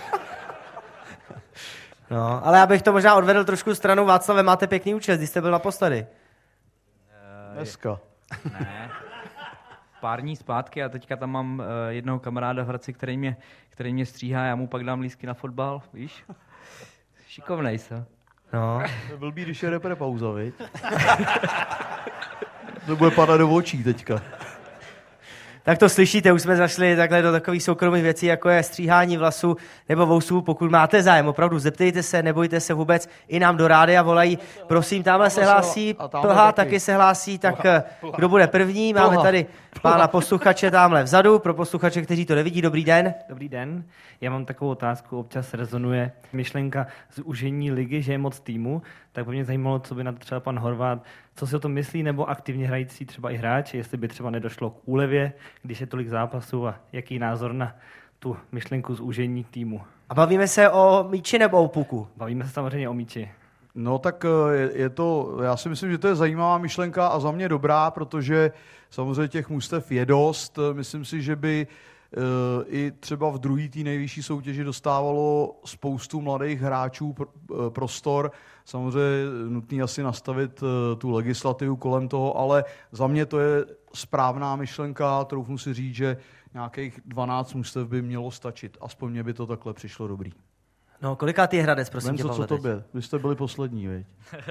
No, ale já bych to možná odvedl trošku stranou. Václave, máte pěkný účest, když jste byl naposledy. Dneska. Ne. Pár dní zpátky a teďka tam mám uh, jednoho kamaráda v Hradci, který mě, který mě stříhá, já mu pak dám lístky na fotbal, víš? Šikovnej se. No. To je blbý, když je repre pauza, viď? To bude padat do očí teďka. Tak to slyšíte, už jsme zašli takhle do takových soukromých věcí, jako je stříhání vlasu nebo vousů. Pokud máte zájem, opravdu zeptejte se, nebojte se vůbec, i nám do rádia volají. Prosím, tamhle se hlásí, Plha taky se hlásí, tak kdo bude první? Máme tady pána posluchače tamhle vzadu, pro posluchače, kteří to nevidí. Dobrý den. Dobrý den. Já mám takovou otázku, občas rezonuje myšlenka zúžení ligy, že je moc týmu, tak by mě zajímalo, co by na to třeba pan Horváth, co si o tom myslí, nebo aktivně hrající třeba i hráči, jestli by třeba nedošlo k úlevě, když je tolik zápasů a jaký názor na tu myšlenku zúžení týmu. A bavíme se o míči nebo o puku? Bavíme se samozřejmě o míči. No tak je, je to, já si myslím, že to je zajímavá myšlenka a za mě dobrá, protože samozřejmě těch mužstev je dost. Myslím si, že by i třeba v druhé té nejvyšší soutěži dostávalo spoustu mladých hráčů prostor. Samozřejmě nutný asi nastavit tu legislativu kolem toho, ale za mě to je správná myšlenka. Troufnu si říct, že nějakých dvanáct mužstev by mělo stačit. Aspoň mě by to takhle přišlo dobrý. No, kolikátý je Hradec, prosím tě, Vem, Pavle, co tobě? Vy jste byli poslední, veď?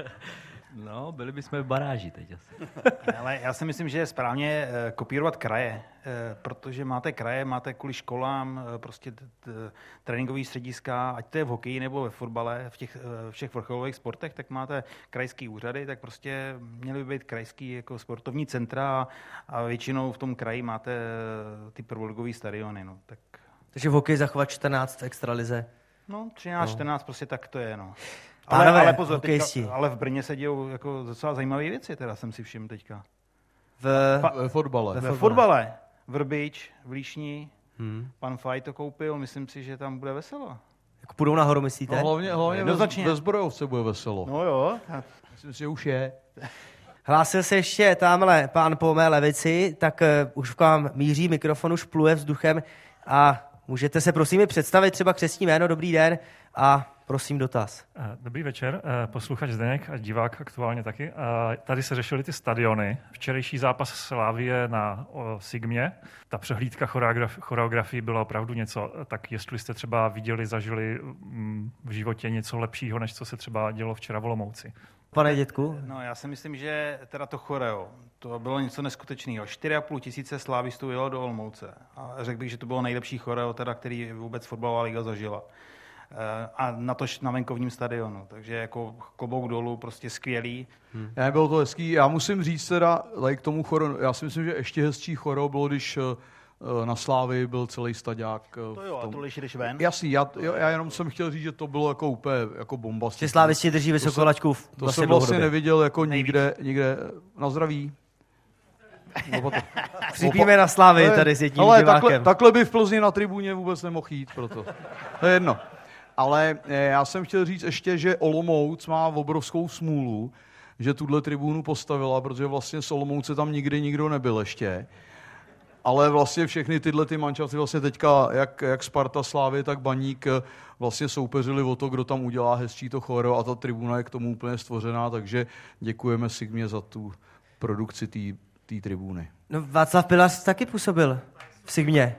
No, byli bychom v baráži teď asi. Ale já si myslím, že je správně kopírovat kraje, protože máte kraje, máte kvůli školám prostě tréninkový střediska, ať to je v hokeji nebo ve fotbale, v těch všech vrcholových sportech, tak máte krajský úřady, tak prostě měly by být krajský jako sportovní centra a většinou v tom kraji máte ty prvoligový stadiony. No, tak... Takže v hokeji zachovat čtrnáct extralize. No, třináct, no. čtrnáct, prostě tak to je, no. Pánové, ale, ale pozor, teďka, hokejisti. ale v Brně se dějou jako docela zajímavé věci, teda jsem si všiml teďka. V... Pa, ve fotbale. Ve, ve fotbale. Vrbič, v Líšni, hmm. pan Faj to koupil, myslím si, že tam bude veselo. Jak půjdou nahoru, myslíte? No, hlavně hlavně ve, ve Zbrojovce bude veselo. No jo. Myslím si, že už je. Hlásil se ještě tamhle pán po mé levici, tak uh, už k vám míří, mikrofon už pluje vzduchem a můžete se prosím i představit třeba křestní jméno, dobrý den a prosím dotaz. Dobrý večer, posluchač Zdeněk a divák aktuálně taky. Tady se řešily ty stadiony. Včerejší zápas Slávie na Sigmě. Ta přehlídka choreografii byla opravdu něco. Tak jestli jste třeba viděli, zažili v životě něco lepšího, než co se třeba dělo včera v Olomouci. Pane dětku? No já si myslím, že teda to choreo, to bylo něco neskutečného. čtyři a půl tisíce slávistů jelo do Olomouce. A řekl bych, že to bylo nejlepší choreo, teda, který vůbec fotbalová liga zažila. A na to na venkovním stadionu. Takže jako klobouk dolů, prostě skvělý. Hmm. Já bylo to hezký. Já musím říct teda, like k tomu choreo, já si myslím, že ještě hezčí choreo bylo, když na Slávii byl celý staďák. To jo, a to když jdeš ven? Jasný, já, já jenom jsem chtěl říct, že to bylo jako úplně jako bomba. Že slávisti drží vysokou laťku. To, to jsem vlastně neviděl jako nikde, nikde. Na zdraví. Připíme na Slávii tady s jedním ale divákem. Takhle, takhle by v Plzni na tribuně vůbec nemohl jít, proto. To je jedno. Ale já jsem chtěl říct ještě, že Olomouc má obrovskou smůlu, že tuhle tribunu postavila, protože vlastně z Olomouce tam nikdy nikdo nebyl ještě. Ale vlastně všechny tyhle ty mančafty vlastně teďka, jak, jak Sparta, Slávy, tak Baník vlastně soupeřili o to, kdo tam udělá hezčí to choreo a ta tribuna je k tomu úplně stvořená, takže děkujeme Sigmě za tu produkci té tribuny. No Václav Pilař taky působil v Sigmě.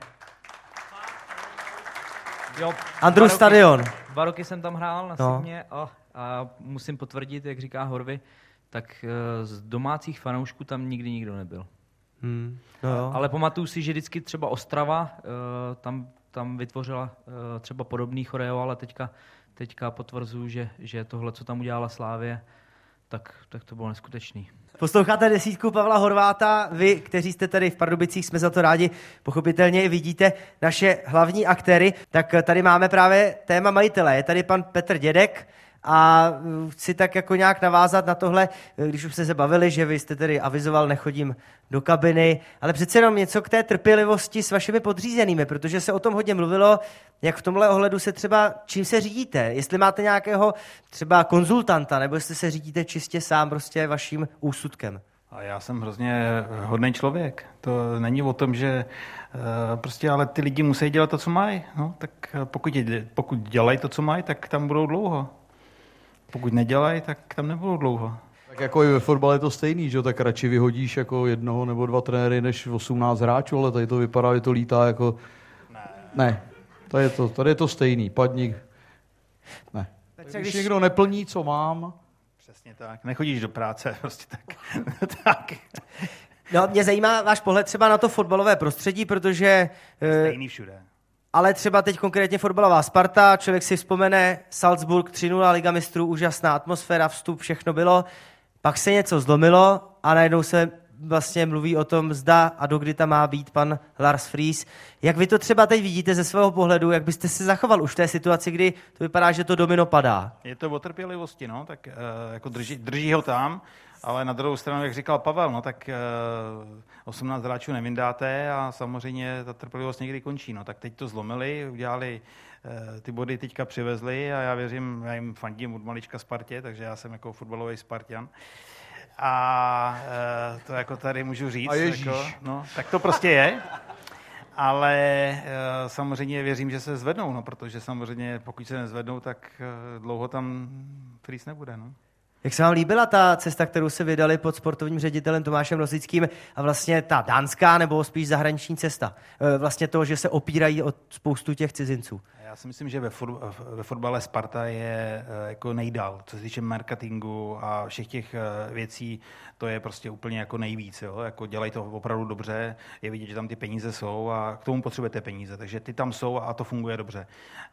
Jo, Andrew Stadion. Dva roky jsem tam hrál na no. Sigmě a, a musím potvrdit, jak říká Horvy, tak z domácích fanoušků tam nikdy nikdo nebyl. Hmm. No jo. Ale pamatuju si, že vždycky třeba Ostrava tam, tam vytvořila třeba podobný choreo, ale teďka, teďka potvrzuju, že, že tohle, co tam udělala Slávie, tak, tak to bylo neskutečný. Posloucháte desítku Pavla Horváta, vy, kteří jste tady v Pardubicích, jsme za to rádi, pochopitelně i vidíte naše hlavní aktéry, tak tady máme právě téma majitele. Je tady pan Petr Dědek a chci tak jako nějak navázat na tohle, když už jste se bavili, že vy jste tedy avizoval, nechodím do kabiny, ale přece jenom něco k té trpělivosti s vašimi podřízenými, protože se o tom hodně mluvilo, jak v tomhle ohledu se třeba, čím se řídíte, jestli máte nějakého třeba konzultanta, nebo jestli se řídíte čistě sám prostě vaším úsudkem. A já jsem hrozně hodný člověk. To není o tom, že prostě, ale ty lidi musí dělat to, co mají. No, tak pokud, pokud dělají to, co mají, tak tam budou dlouho. Pokud nedělají, tak tam nebudou dlouho. Tak jako i ve fotbale je to stejný, že tak radši vyhodíš jako jednoho nebo dva trenéry než osmnáct hráčů, ale tady to vypadá, že to lítá jako... Ne. Ne, tady je to, tady je to stejný, padník. Ne. Petře, když, když někdo neplní, co mám... Přesně tak, nechodíš do práce, prostě tak. tak. No, mě zajímá váš pohled třeba na to fotbalové prostředí, protože... Stejný všude. Ale třeba teď konkrétně fotbalová Sparta, člověk si vzpomene Salzburg tři nula, Liga mistrů, úžasná atmosféra, vstup, všechno bylo. Pak se něco zlomilo a najednou se vlastně mluví o tom, zda a dokdy tam má být pan Lars Friis. Jak vy to třeba teď vidíte ze svého pohledu, jak byste se zachoval už v té situaci, kdy to vypadá, že to domino padá? Je to o trpělivosti, no, tak uh, jako drží, drží ho tam, ale na druhou stranu, jak říkal Pavel, no, tak uh, osmnáct hráčů nevyndáte a samozřejmě ta trpělivost někdy končí. No, tak teď to zlomili, udělali uh, ty body teďka přivezli a já věřím, já jim fandím od malička Spartě, takže já jsem jako fotbalový Spartan. A uh, to jako tady můžu říct. A Ježíš. Jako, no, tak to prostě je. Ale uh, samozřejmě věřím, že se zvednou, no, protože samozřejmě pokud se nezvednou, tak uh, dlouho tam Friis nebude. No. Jak se vám líbila ta cesta, kterou se vydali pod sportovním ředitelem Tomášem Rosickým a vlastně ta dánská nebo spíš zahraniční cesta? Vlastně to, že se opírají o spoustu těch cizinců. Já si myslím, že ve, fot, ve fotbale Sparta je jako nejdál, co se týče marketingu a všech těch věcí, to je prostě úplně jako nejvíc. Jo? Jako dělají to opravdu dobře, je vidět, že tam ty peníze jsou a k tomu potřebujete peníze, takže ty tam jsou a to funguje dobře.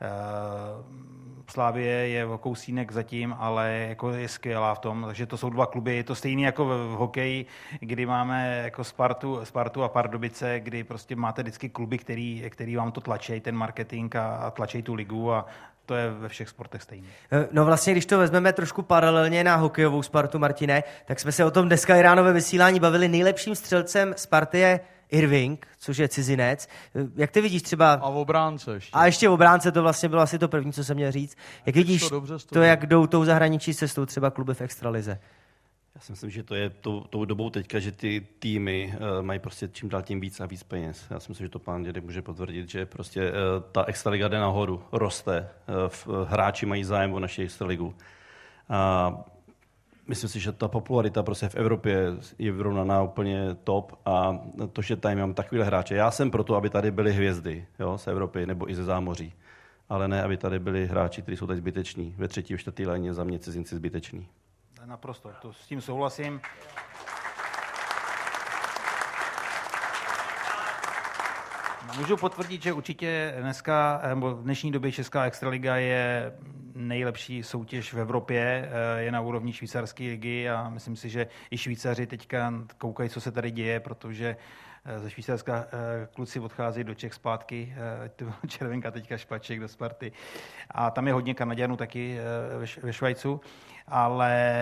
Slávie je o kousínek zatím, ale jako je skvělá v tom, takže to jsou dva kluby, je to stejné jako v hokeji, kdy máme jako Spartu, Spartu a Pardubice, kdy prostě máte vždycky kluby, který, který vám to tlačí, ten marketing a, a tlačí tu ligu a to je ve všech sportech stejné. No vlastně, když to vezmeme trošku paralelně na hokejovou Spartu, Martine, tak jsme se o tom dneska i ráno ve vysílání bavili. Nejlepším střelcem Sparty je Irving, což je cizinec. Jak ty vidíš třeba... A v obránce ještě. A ještě v obránce, to vlastně bylo asi to první, co jsem měl říct. Jak vidíš to, to jak jdou tou zahraničí cestou třeba kluby v extralize? Já si myslím, že to je tou, tou dobou teďka, že ty týmy uh, mají prostě čím dál tím víc a víc peněz. Já si myslím, že to pán Dědek může potvrdit, že prostě uh, ta extraliga jde nahoru, roste. Uh, hráči mají zájem o naši extraligu. A myslím si, že ta popularita prostě v Evropě je vyrovnaná úplně top a to, že tady mám takovýhle hráče. Já jsem proto, aby tady byly hvězdy, jo, z Evropy nebo i ze zámoří, ale ne, aby tady byli hráči, kteří jsou tady zbyteční. Ve třetí, ve čtvrtý léně za mě cizinci zbyteční. Naprosto, to s tím souhlasím. Můžu potvrdit, že určitě dneska, nebo v dnešní době Česká extraliga je nejlepší soutěž v Evropě, je na úrovni švýcarské ligy a myslím si, že i Švýcaři teďka koukají, co se tady děje, protože ze Švýcarska kluci odchází do Čech zpátky, Červenka teďka Špaček do Sparty a tam je hodně Kanaďanů taky ve Švajcu, ale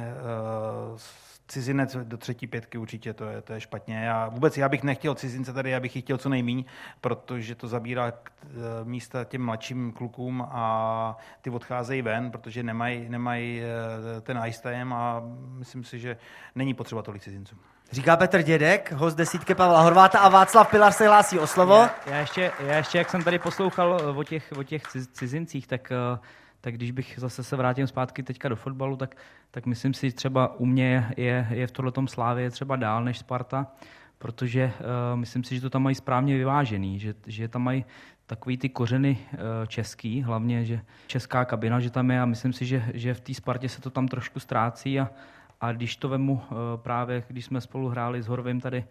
cizinec do třetí pětky určitě to je, to je špatně. Já vůbec já bych nechtěl cizince tady, já bych jich chtěl co nejmíň, protože to zabírá místa těm mladším klukům a ty odcházejí ven, protože nemají, nemají ten ice time a myslím si, že není potřeba tolik cizinců. Říká Petr Dědek, host desítky Pavla Horváta a Václav Pilar se hlásí o slovo. Já, já, ještě, já ještě, jak jsem tady poslouchal o těch, o těch cizincích, tak, tak když bych zase se vrátím zpátky teďka do fotbalu, tak, tak myslím si, že třeba u mě je, je v tohletom Slávě třeba dál než Sparta, protože uh, myslím si, že to tam mají správně vyvážený, že, že tam mají takový ty kořeny uh, český, hlavně, že česká kabina, že tam je a myslím si, že, že v té Spartě se to tam trošku ztrácí a A když to vemu právě, když jsme spolu hráli s Horvým tady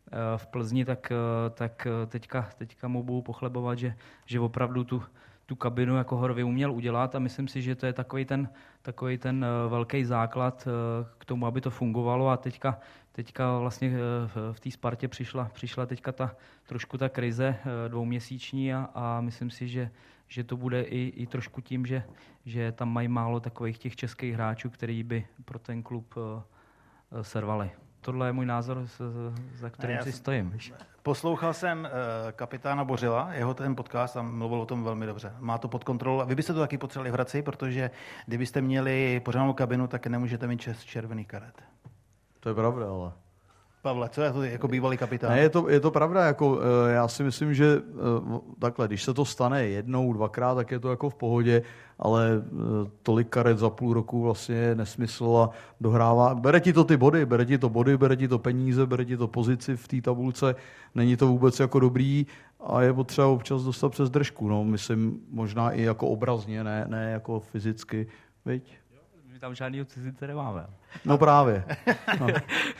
v Plzni, tak, tak teďka, teďka mu budu pochlebovat, že, že opravdu tu, tu kabinu jako Horvy uměl udělat a myslím si, že to je takový ten, takový ten velký základ k tomu, aby to fungovalo a teďka, teďka vlastně v té Spartě přišla, přišla teďka ta, trošku ta krize dvouměsíční a, a myslím si, že že to bude i, i trošku tím, že, že tam mají málo takových těch českých hráčů, který by pro ten klub uh, servali. Tohle je můj názor, za kterým si stojím. Poslouchal jsem uh, kapitána Bořila, jeho ten podcast a mluvil o tom velmi dobře. Má to pod kontrolou. A vy byste to taky potřebovali v Hradci, protože kdybyste měli pořádnou kabinu, tak nemůžete mít šest červených karet. To je pravda, ale... Pavle, co je to jako bývalý kapitán? Ne, je to, je to pravda, jako, já si myslím, že takhle, když se to stane jednou, dvakrát, tak je to jako v pohodě, ale tolik karet za půl roku vlastně je nesmysl a dohrává. Bere ti to ty body, bere ti to body, bere ti to peníze, bere ti to pozici v té tabulce, není to vůbec jako dobrý a je potřeba občas dostat přes držku, no, myslím možná i jako obrazně, ne, ne jako fyzicky, viď? My tam žádnýho cizince nemáme. No právě. No.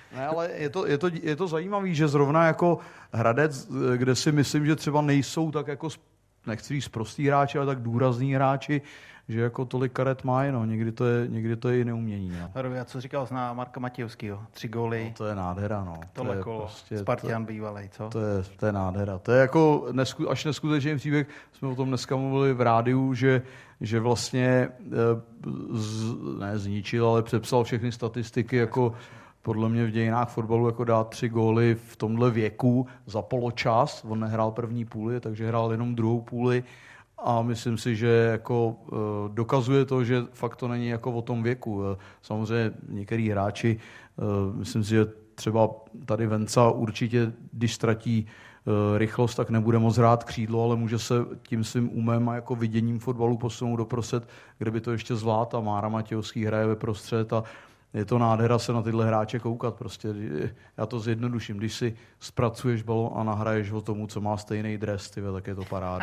Ne, ale je to, je to, je to zajímavé, že zrovna jako Hradec, kde si myslím, že třeba nejsou tak jako, nechci říct prostý hráči, ale tak důrazný hráči, že jako tolik karet má, no. Někdy to je, někdy to je i neumění. No. A co říkal na Marka Matějovského? Tři góly. No, to je nádhera, no. Tohle to je kolo. Prostě, Spartan bývalej, co? To je, to je nádhera. To je jako nesku, až neskutečný příběh. Jsme o tom dneska mluvili v rádiu, že, že vlastně z, ne zničil, ale přepsal všechny statistiky jako podle mě v dějinách fotbalu jako dát tři góly v tomhle věku za poločas. On nehrál první půli, takže hrál jenom druhou půli. A myslím si, že jako dokazuje to, že fakt to není jako o tom věku. Samozřejmě některý hráči, myslím si, že třeba tady Venca určitě, když ztratí rychlost, tak nebude moc hrát křídlo, ale může se tím svým umem a jako viděním fotbalu posunout doprostřed, kde by to ještě zvládl. A Mára Matějovský hraje ve prostřed a je to nádhera se na tyhle hráče koukat. Prostě já to zjednoduším. Když si zpracuješ balón a nahraješ ho tomu, co má stejný dres, tyve, tak je to paráda.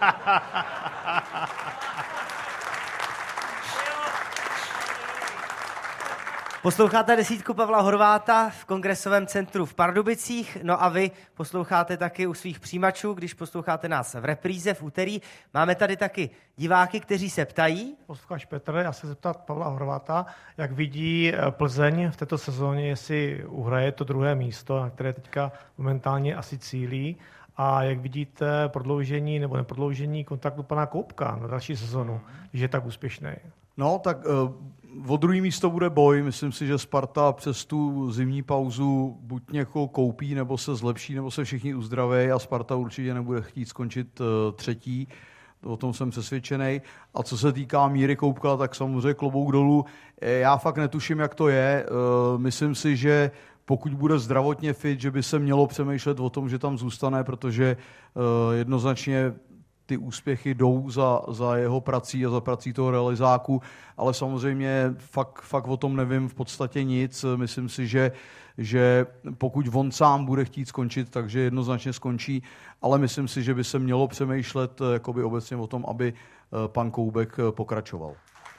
Posloucháte desítku Pavla Horváta v Kongresovém centru v Pardubicích, no a vy posloucháte taky u svých přijímačů, když posloucháte nás v repríze v úterý. Máme tady taky diváky, kteří se ptají. Posluchač Petr, já se zeptat Pavla Horváta, jak vidí Plzeň v této sezóně, jestli uhraje to druhé místo, na které teďka momentálně asi cílí, a jak vidíte prodloužení nebo neprodloužení kontaktu pana Koubka na další sezonu, když je tak úspěšný. No, tak uh, o druhý místo bude boj. Myslím si, že Sparta přes tu zimní pauzu buď někoho koupí, nebo se zlepší, nebo se všichni uzdraví a Sparta určitě nebude chtít skončit uh, třetí. O tom jsem přesvědčený. A co se týká Míry Koubka, tak samozřejmě klobouk dolů. Já fakt netuším, jak to je. Uh, myslím si, že pokud bude zdravotně fit, že by se mělo přemýšlet o tom, že tam zůstane, protože uh, jednoznačně ty úspěchy jdou za, za jeho prací a za prací toho realizáku, ale samozřejmě fakt, fakt o tom nevím v podstatě nic. Myslím si, že, že pokud on sám bude chtít skončit, takže jednoznačně skončí, ale myslím si, že by se mělo přemýšlet jakoby obecně o tom, aby pan Koubek pokračoval.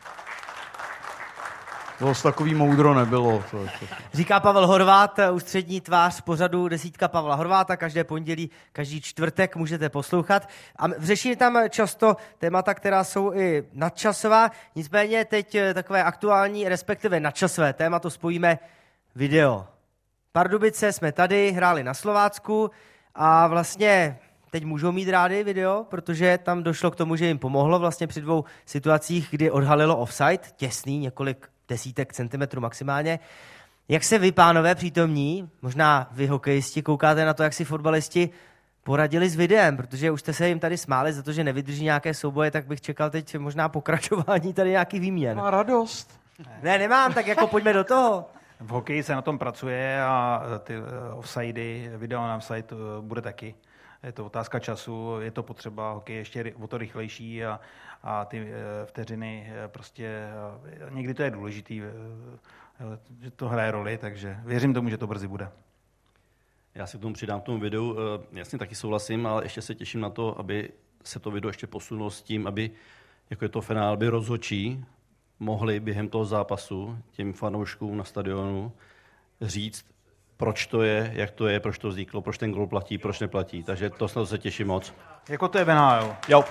To zase takový moudro nebylo. To, to. Říká Pavel Horvát, ústřední tvář pořadu Desítka Pavla Horváta. Každé pondělí, každý čtvrtek můžete poslouchat. A řeší tam často témata, která jsou i nadčasová. Nicméně teď takové aktuální, respektive nadčasové téma, to spojíme video. Pardubice, jsme tady, hráli na Slovácku a vlastně teď můžou mít rádi video, protože tam došlo k tomu, že jim pomohlo vlastně při dvou situacích, kdy odhalilo offside, těsný, několik desítek centimetrů maximálně. Jak se vy, pánové přítomní, možná vy hokejisti, koukáte na to, jak si fotbalisti poradili s videem, protože už jste se jim tady smáli za to, že nevydrží nějaké souboje, tak bych čekal teď možná pokračování tady nějaký výměn. Má radost. Ne, nemám, tak jako pojďme do toho. V hokeji se na tom pracuje a ty offsidy, video na offside bude taky. Je to otázka času, je to potřeba, hokej je ještě o to rychlejší a, a ty vteřiny prostě, někdy to je důležitý, že to hraje roli, takže věřím tomu, že to brzy bude. Já si k tomu přidám k tomu videu, jasně taky souhlasím, ale ještě se těším na to, aby se to video ještě posunulo s tím, aby, jako je to finál, by rozhodčí mohli během toho zápasu těm fanouškům na stadionu říct, proč to je, jak to je, proč to vzniklo, proč ten gól platí, proč neplatí. Takže to snad se těším moc. Jako to je v N H L. Jo.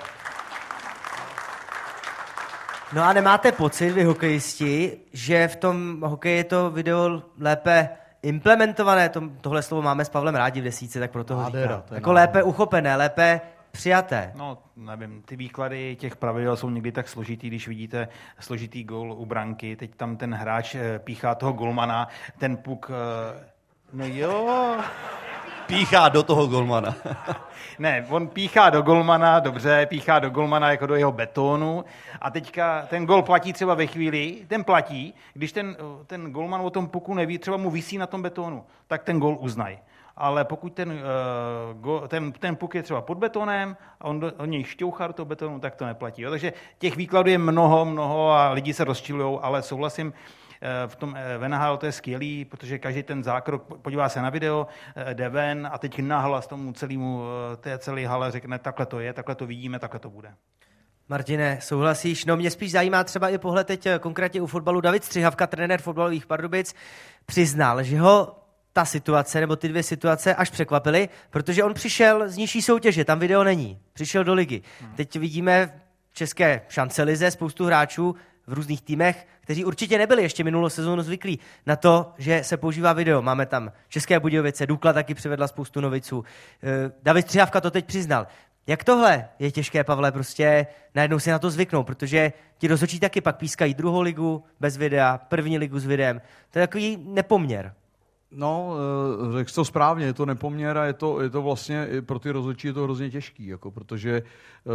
No a nemáte pocit, vy hokejisti, že v tom hokeji je to video lépe implementované? To, tohle slovo máme s Pavlem rádi v desíce, tak proto ho říkám. Jako nádhera. Lépe uchopené, lépe přijaté. No, nevím, ty výklady těch pravidel jsou někdy tak složitý, když vidíte složitý gól u branky, teď tam ten hráč píchá toho golmana, ten puk... No jo... Píchá do toho golmana. Ne, on píchá do golmana, dobře, píchá do golmana jako do jeho betonu a teďka ten gol platí třeba ve chvíli, ten platí, když ten, ten golman o tom puku neví, třeba mu visí na tom betonu, tak ten gol uznají. Ale pokud ten, uh, go, ten, ten puk je třeba pod betonem a on do, on něj šťouchá do toho betonu, tak to neplatí. Jo? Takže těch výkladů je mnoho, mnoho a lidi se rozčilujou, ale souhlasím, v tom v N H L to je skvělý, protože každý ten zákrok podívá se na video, jde ven a teď nahlas tomu celému, té celé hale řekne, takhle to je, takhle to vidíme, takhle to bude. Martine, souhlasíš? No mě spíš zajímá třeba i pohled teď konkrétně u fotbalu. David Střihavka, trenér fotbalových Pardubic, přiznal, že ho ta situace, nebo ty dvě situace až překvapily, protože on přišel z nižší soutěže, tam video není, přišel do ligy. Hmm. Teď vidíme v české šancelize spoustu hráčů v různých týmech, kteří určitě nebyli ještě minulou sezónu zvyklí na to, že se používá video. Máme tam České Budějovice, Dukla taky přivedla spoustu noviců. David Střihavka to teď přiznal. Jak tohle je těžké, Pavle, prostě najednou si na to zvyknou, protože ti rozhodčí taky pak pískají druhou ligu bez videa, první ligu s videem. To je takový nepoměr. No, řekl to správně, je to nepoměr a je to, je to vlastně, pro ty rozhodčí je to hrozně těžký, jako, protože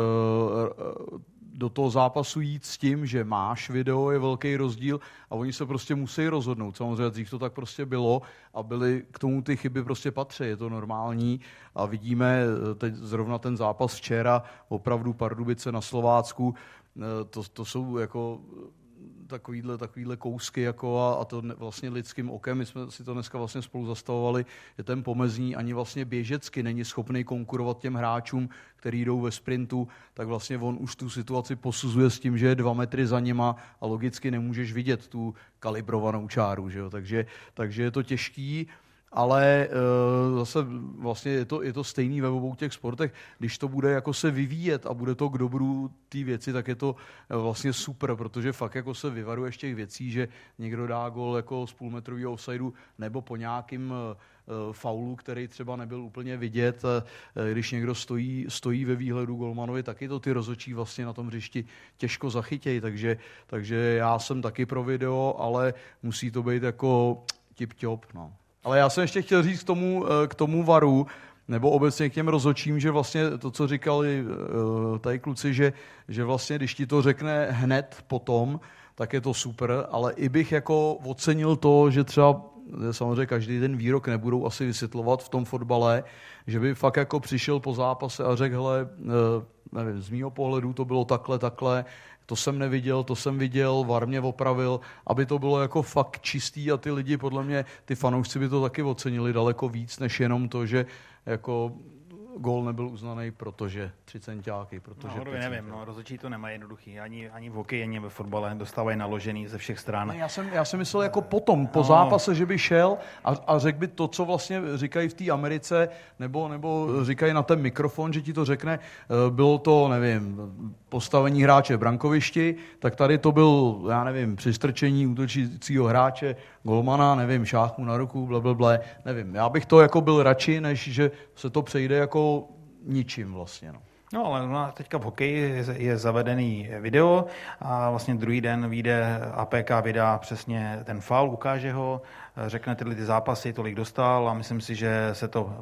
uh, do toho zápasu jít s tím, že máš video, je velký rozdíl a oni se prostě musí rozhodnout. Samozřejmě dřív to tak prostě bylo a byly k tomu ty chyby prostě patří, je to normální a vidíme teď zrovna ten zápas včera, opravdu Pardubice na Slovácku, to, to jsou jako takovýhle, takovýhle kousky jako a, a to vlastně lidským okem, my jsme si to dneska vlastně spolu zastavovali, je ten pomezní ani vlastně běžecky není schopný konkurovat těm hráčům, který jdou ve sprintu, tak vlastně on už tu situaci posuzuje s tím, že je dva metry za nima a logicky nemůžeš vidět tu kalibrovanou čáru, že jo? Takže, takže je to těžký. Ale uh, zase vlastně je to, je to stejný ve obou těch sportech. Když to bude jako se vyvíjet a bude to k dobru té věci, tak je to vlastně super, protože fakt jako se vyvaruješ těch věcí, že někdo dá gol jako z půlmetrového offsideu nebo po nějakým uh, faulu, který třeba nebyl úplně vidět. Uh, když někdo stojí, stojí ve výhledu golmanovi, taky to ty rozhodčí vlastně na tom hřišti těžko zachytějí. Takže, takže já jsem taky pro video, ale musí to být jako tip-top, no. Ale já jsem ještě chtěl říct k tomu, k tomu varu, nebo obecně k těm rozhodčím, že vlastně to, co říkali tady kluci, že, že vlastně, když ti to řekne hned potom, tak je to super, ale i bych jako ocenil to, že třeba samozřejmě každý ten výrok nebudou asi vysvětlovat v tom fotbale, že by fakt jako přišel po zápase a řekl, hele, nevím, z mýho pohledu to bylo takhle, takhle, to jsem neviděl, to jsem viděl, VAR mě opravil, aby to bylo jako fakt čistý a ty lidi, podle mě, ty fanoušci by to taky ocenili daleko víc, než jenom to, že jako gól nebyl uznaný, protože tři centiáky, protože... No, nevím, no, rozhodčí to nemají jednoduchý, ani, ani v hokeji, ani ve fotbale, dostávají naložený ze všech stran. Ne, já, jsem, já jsem myslel jako potom, po no. zápase, že by šel a, a řekl by to, co vlastně říkají v té Americe, nebo, nebo říkají na ten mikrofon, že ti to řekne, bylo to, nevím, postavení hráče v brankovišti, tak tady to byl, já nevím, přistrčení útočícího hráče, golmana, nevím, šáh mu na ruku, blablabla, nevím. Já bych to jako byl radši, než že se to přejde jako ničím vlastně, no. No, ale teďka v hokeji je zavedený video a vlastně druhý den vyjde A P K vydá přesně ten faul, ukáže ho, řekne tyhle ty zápasy, tolik dostal a myslím si, že se to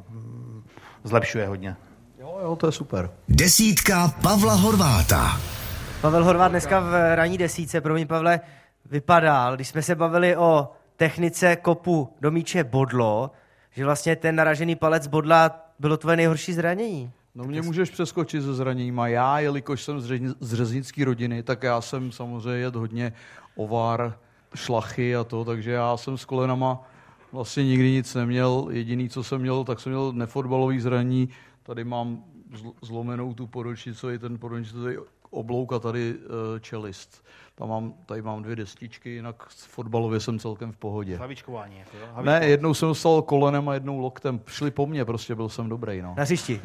zlepšuje hodně. Jo, jo, to je super. Desítka Pavla Horváta. Pavel Horvát dneska v ranní desítce, pro mě, Pavle, vypadal, když jsme se bavili o technice kopu do míče bodlo, že vlastně ten naražený palec bodla bylo tvoje nejhorší zranění. No mě můžeš přeskočit se zraněníma. Já, jelikož jsem z řeznické rodiny, tak já jsem samozřejmě jet hodně ovar, šlachy a to, takže já jsem s kolenama vlastně nikdy nic neměl. Jediný, co jsem měl, tak jsem měl nefotbalový zranění. Tady mám zlomenou tu podočnici, i ten podočnicový oblouk a tady uh, čelist. Tam mám, tady mám dvě destičky, jinak fotbalově jsem celkem v pohodě. Havičkování. Jako, jo? Ne, jednou jsem dostal kolenem a jednou loktem. Šli po mně, prostě byl jsem dobrý. No. Na hřišti.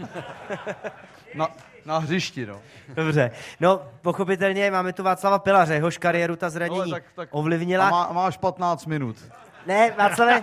na, na hřišti, no. Dobře. No, pochopitelně máme tu Václava Pilaře, jehož kariéru ta zranění no, tak, tak ovlivnila. A má, máš patnáct minut. Ne, Václave,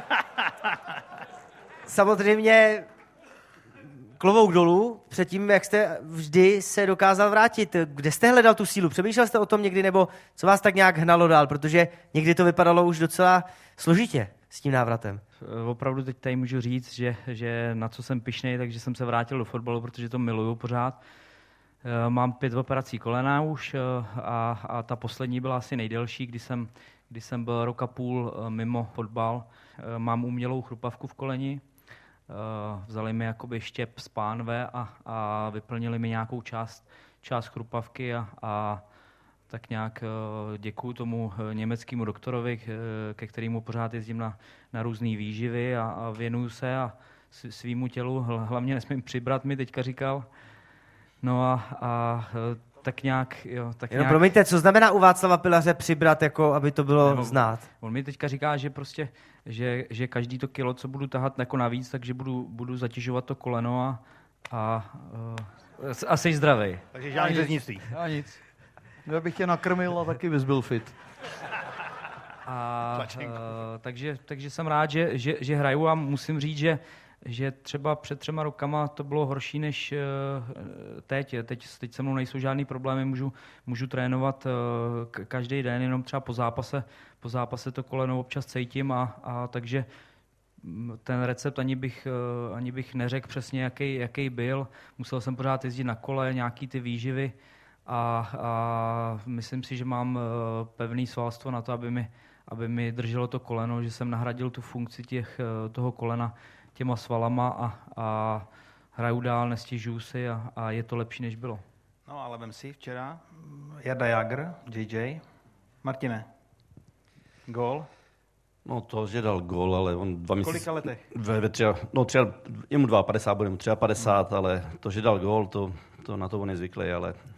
samozřejmě klobouk dolů před tím, jak jste vždy se dokázal vrátit. Kde jste hledal tu sílu? Přemýšlel jste o tom někdy, nebo co vás tak nějak hnalo dál? Protože někdy to vypadalo už docela složitě s tím návratem. Opravdu teď tady můžu říct, že, že na co jsem pyšnej, takže jsem se vrátil do fotbalu, protože to miluju pořád. Mám pět operací kolena už a, a ta poslední byla asi nejdelší, kdy jsem, kdy jsem byl rok a půl mimo fotbal. Mám umělou chrupavku v koleni. Vzali mi jakoby štěp z pánve a, a vyplnili mi nějakou část, část chrupavky a, a tak nějak děkuju tomu německému doktorovi, ke kterému pořád jezdím na, na různé výživy a, a věnuju se a svýmu tělu, hlavně nesmím přibrat, mi teďka říkal. No a, a tak nějak, jo, tak Jenom nějak... promiňte, co znamená u Václava Pilaře přibrat, jako aby to bylo Nebo, znát? On mi teďka říká, že prostě, že, že každý to kilo, co budu tahat jako navíc, takže budu, budu zatěžovat to koleno a, a, a, a jsi zdravej. Takže žádný řeznictví. Já nic. Já bych tě nakrmil a taky bys byl fit. A, uh, takže, takže jsem rád, že, že, že hraju a musím říct, že, že třeba před třema rokama to bylo horší než uh, teď. teď. Teď se mnou nejsou žádný problémy, můžu, můžu trénovat uh, k- každý den, jenom třeba po zápase, po zápase to koleno občas cítím a, a takže ten recept ani bych, uh, ani bych neřekl přesně, jaký, jaký byl. Musel jsem pořád jezdit na kole, nějaký ty výživy a, a myslím si, že mám uh, pevný svalstvo na to, aby mi aby mi drželo to koleno, že jsem nahradil tu funkci těch, toho kolena těma svalama a, a hraju dál, nestěžuju si a, a je to lepší, než bylo. No ale vem si včera Jarda Jágr, J J. Martine, gól? No to, že dal gól, ale on dva měsíce... Kolika letech? Ve, ve třeba, no třeba, je mu padesát dva, bude mu padesát tři, hmm. ale to, že dal gól, to, to na to on je zvyklý, ale uh,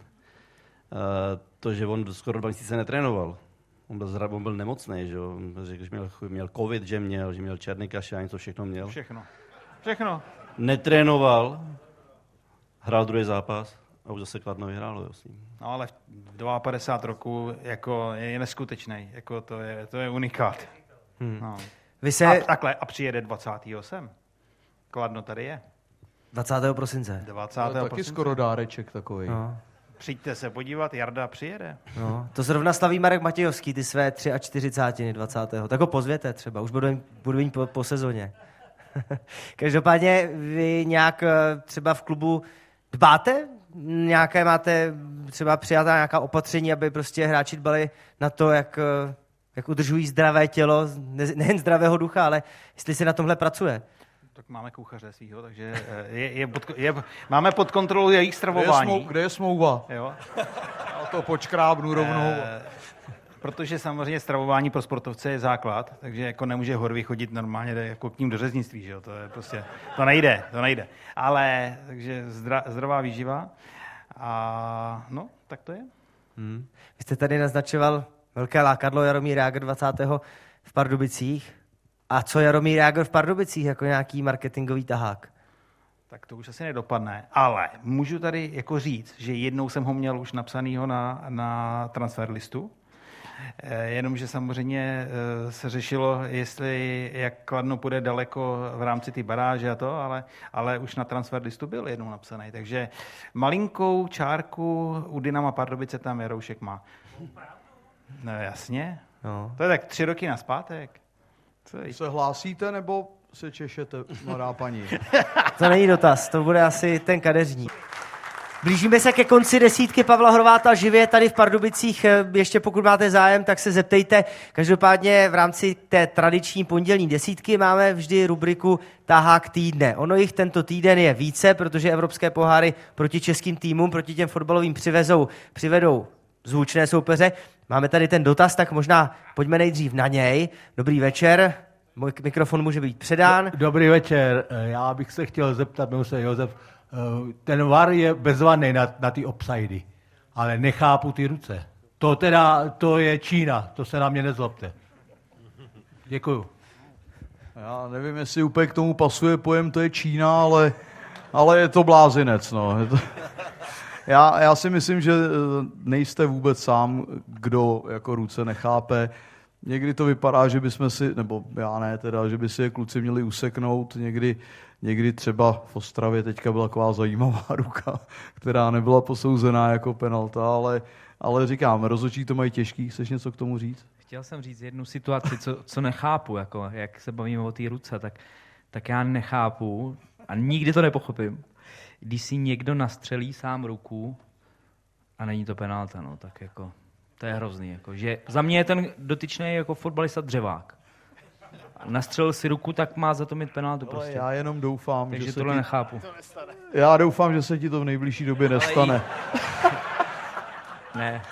to, že on skoro dva měsíce netrénoval. On byl, zra, on byl nemocný, že jo. Řekl, že měl, měl covid, že měl, že měl černý kašel a něco všechno měl. Všechno. Všechno. Netrénoval, hrál druhý zápas a už zase Kladno vyhrálo, jo, s ním. No ale v padesát dva roku jako je neskutečný, jako to je, to je unikát. Hmm. No. Vy se... A takhle, a přijede dvacátého osmého Kladno tady je. dvacátého prosince. dvacátého taky prosince. skoro dáreček takový. No. Přijďte se podívat, Jarda přijede. No, to zrovna slaví Marek Matějovský, ty své čtyřicátiny dvacátého Tak ho pozvěte třeba, už budu, budu mít po, po sezóně. Každopádně vy nějak třeba v klubu dbáte? Nějaké máte třeba přijatá nějaká opatření, aby prostě hráči dbali na to, jak, jak udržují zdravé tělo, ne, nejen zdravého ducha, ale jestli se na tomhle pracuje? Tak máme kuchaře svýho, takže je, je pod, je, máme pod kontrolou jejich stravování. Kde je, smou, kde je smlouva? Jo. Já to počkrábnu rovnou. E, protože samozřejmě stravování pro sportovce je základ, takže jako nemůže Horvý chodit normálně jako k ním do řeznictví, že jo? To je prostě, to nejde, to nejde. Ale, takže zdra, zdravá výživa a no, tak to je. Hmm. Vy jste tady naznačoval velké lákadlo Jaromír Jágr dvacátého v Pardubicích. A co Jaromír Jágr v Pardubicích jako nějaký marketingový tahák? Tak to už asi nedopadne, ale můžu tady jako říct, že jednou jsem ho měl už napsanýho na, na transfer listu, e, jenomže samozřejmě e, se řešilo, jestli jak Kladno půjde daleko v rámci té baráže a to, ale, ale už na transfer listu byl jednou napsaný, takže malinkou čárku u Dynama Pardubice tam Jaroušek má. No jasně, no. To je tak tři roky nazpátek. Se hlásíte, nebo se češete, mladá paní? To není dotaz, to bude asi ten kadeřník. Blížíme se ke konci desítky Pavla Horváta živě tady v Pardubicích. Ještě pokud máte zájem, tak se zeptejte. Každopádně v rámci té tradiční pondělní desítky máme vždy rubriku Tahák týdne. Ono jich tento týden je více, protože evropské poháry proti českým týmům, proti těm fotbalovým přivezou, přivedou zvučné soupeře. Máme tady ten dotaz, tak možná pojďme nejdřív na něj. Dobrý večer, můj mikrofon může být předán. Dobrý večer, já bych se chtěl zeptat, jmenuji se Josef, ten V A R je bezvadný na, na ty offsidy, ale nechápu ty ruce. To teda, to je Čína, to se na mě nezlobte. Děkuju. Já nevím, jestli úplně k tomu pasuje pojem, to je Čína, ale, ale je to blázinec, no. Je to... Já, já si myslím, že nejste vůbec sám, kdo jako ruce nechápe. Někdy to vypadá, že bychom si, nebo já ne teda, že by si je kluci měli useknout. Někdy, někdy třeba v Ostravě teďka byla taková zajímavá ruka, která nebyla posouzená jako penalta, ale, ale říkám, rozhodčí to mají těžký. Chceš něco k tomu říct? Chtěl jsem říct jednu situaci, co, co nechápu, jako, jak se bavíme o té ruce, tak, tak já nechápu a nikdy to nepochopím. Když si někdo nastřelí sám ruku a není to penalta, no, tak jako, to je hrozný. Jako, že za mě je ten dotyčný jako fotbalista dřevák. Nastřelil si ruku, tak má za to mít penaltu prostě. Já jenom doufám, Takže že tohle se ti... nechápu. Já doufám, že se ti to v nejbližší době nestane. Ne.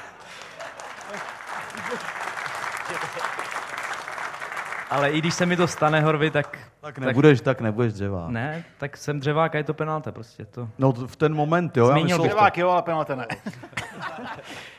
Ale i když se mi to stane, Horvy, tak... Tak nebudeš, tak, tak nebudeš dřevák. Ne, tak jsem dřevák a je to penalta prostě. To... No v ten moment, jo. Zmínil bych dřevák, jo, ale penalta ne.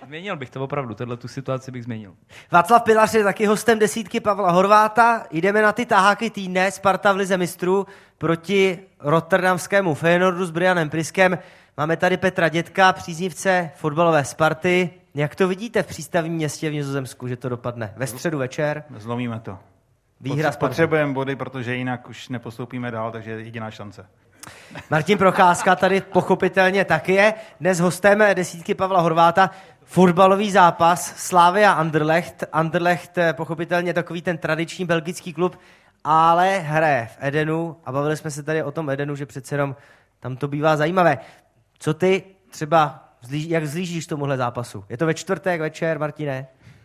Změnil bych to opravdu, tohle tu situaci bych změnil. Václav Pilař je taky hostem desítky Pavla Horváta. Jdeme na ty taháky týdne. Sparta v lize mistrů proti rotterdamskému Feyenoordu s Brianem Priskem. Máme tady Petra Dětka, příznivce fotbalové Sparty. Jak to vidíte v přístavním městě v Nizozemsku, že to dopadne? Ve středu večer? Zlomíme to. Výhra Sparty. Potřebujeme body, protože jinak už nepostoupíme dál, takže je jediná šance. Martin Procházka tady pochopitelně taky je. Dnes hostem desítky Pavla Horváta. Fotbalový zápas Slavia Anderlecht. Anderlecht pochopitelně takový ten tradiční belgický klub, ale hraje v Edenu a bavili jsme se tady o tom Edenu, že přece jenom tam to bývá zajímavé. Co ty třeba, jak vzlížíš tomuhle zápasu? Je to ve čtvrtek večer, Martine?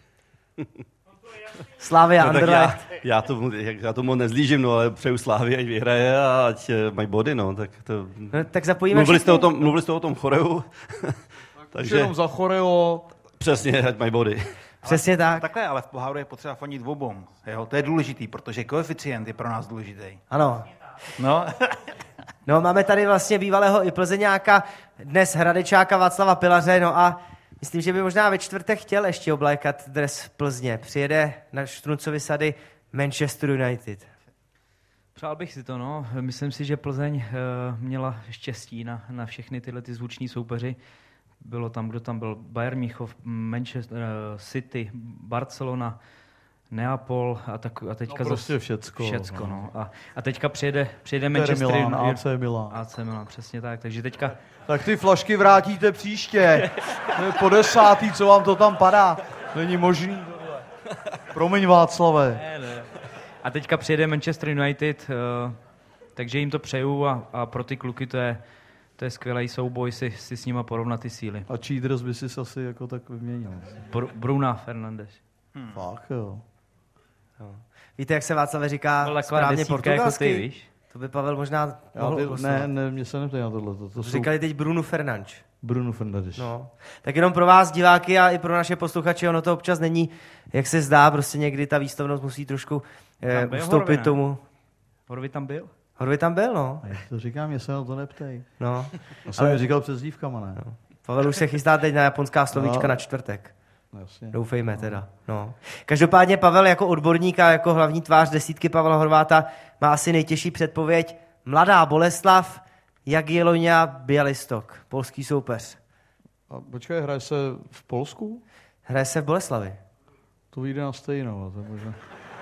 Slavia no, Anderlecht. Já, já, tomu, já tomu nezlížím, no, ale přeju Slávy, ať vyhraje a ať mají body, no. Tak, to... no, tak zapojíme mluvili jste, o tom, mluvili jste o tom choreu. Takže jenom za choreo. Přesně, ať mají body. Přesně tak. Takhle, ale v poháru je potřeba fandit v obom. Jo? To je důležitý, protože koeficient je pro nás důležitý. Ano. No. No, máme tady vlastně bývalého i Plzeňáka, dnes Hradečáka Václava Pilaře, no a myslím, že by možná ve čtvrtek chtěl ještě oblékat dres Plzně. Přijede na Štruncovy sady Manchester United. Přál bych si to, no. Myslím si, že Plzeň uh, měla štěstí na, na všechny tyhle ty zvuční soupeři. Bylo tam, kdo tam byl, Bayern Mnichov, Manchester uh, City, Barcelona, Neapol a, tak, a teďka no prostě zase všecko. všecko no. a, a teďka přijede, přijede Manchester Milan, United. A C Milan. A C Milan, přesně tak. Takže teďka... Tak ty flašky vrátíte příště. Po desátý, co vám to tam padá. Není možný tohle. Promiň, Václave. Ne, ne. A teďka přijede Manchester United, uh, takže jim to přeju a, a pro ty kluky to je, to je skvělý souboj si, si s nima porovnat ty síly. A Cheaters by si asi jako tak vyměnil. Br- Bruna Fernandes. Hmm. Fakt jo. No. Víte, jak se Václave říká no, správně portugalsky? Jako ty, víš? To by Pavel možná mohl ty, Ne, ne, mě se neptají na tohle. To, to říkali jsou... teď Bruno Fernandes. Bruno Fernandes. No. Tak jenom pro vás diváky a i pro naše posluchače, ono to občas není, jak se zdá, prostě někdy ta výstavnost musí trošku eh, ustoupit Horvy, tomu. Horvy tam byl? Horvy tam byl, no. Já to říkám, mě se na to neptej. No. Já jsem ale... říkal před dívkama, ne? No. Pavel už se chystá teď na japonská slovíčka no. na čtvrtek. Jasně. Doufejme no. teda. No. Každopádně Pavel jako odborník a jako hlavní tvář desítky Pavla Horváta má asi nejtěžší předpověď. Mladá Boleslav, Jagiellonia Białystok, polský soupeř. A počkej, hraje se v Polsku? Hraje se v Boleslavi. To vyjde na stejno. To možná...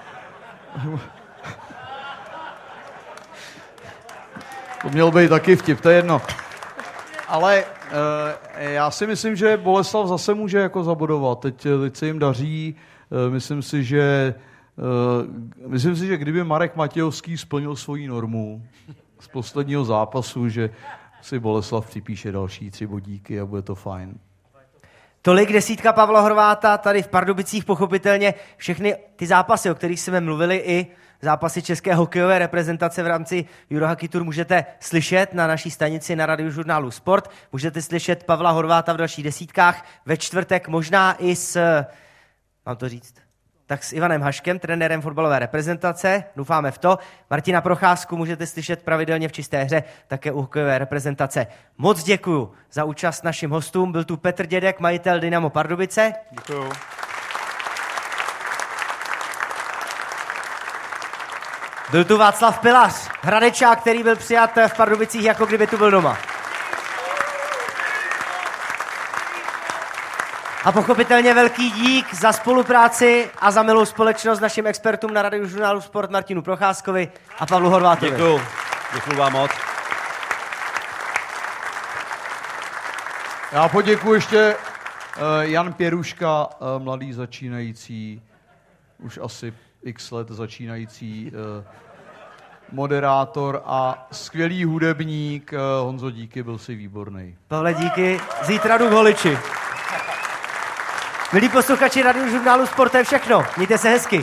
to měl být taky vtip, to je jedno. Ale e, já si myslím, že Boleslav zase může jako zabodovat. Teď, teď se jim daří. E, myslím si, že e, myslím si, že kdyby Marek Matějovský splnil svoji normu z posledního zápasu, že si Boleslav připíše další tři bodíky a bude to fajn. Tolik desítka Pavla Horváta tady v Pardubicích, pochopitelně všechny ty zápasy, o kterých jsme mluvili, i zápasy české hokejové reprezentace v rámci Eurohockey Tour můžete slyšet na naší stanici na radiožurnálu Sport. Můžete slyšet Pavla Horváta v dalších desítkách. Ve čtvrtek možná i s, mám to říct, tak s Ivanem Haškem, trenérem fotbalové reprezentace. Doufáme v to. Martina Procházku můžete slyšet pravidelně v čisté hře, také u hokejové reprezentace. Moc děkuju za účast našim hostům. Byl tu Petr Dědek, majitel Dynamo Pardubice. Děkuju. Byl tu Václav Pilař, Hradečák, který byl přijat v Pardubicích, jako kdyby tu byl doma. A pochopitelně velký dík za spolupráci a za milou společnost našim expertům na radiožurnálu Sport Martinu Procházkovi a Pavlu Horvátovi. Děkuju. Děkuju vám moc. Já poděkuji ještě uh, Jan Pěruška, uh, mladý začínající, už asi x let začínající uh, moderátor a skvělý hudebník. Uh, Honzo, díky, byl jsi výborný. Pavle, díky. Zítra jdu k holiči. Milí posluchači radiožurnálu Sport, to je všechno. Mějte se hezky.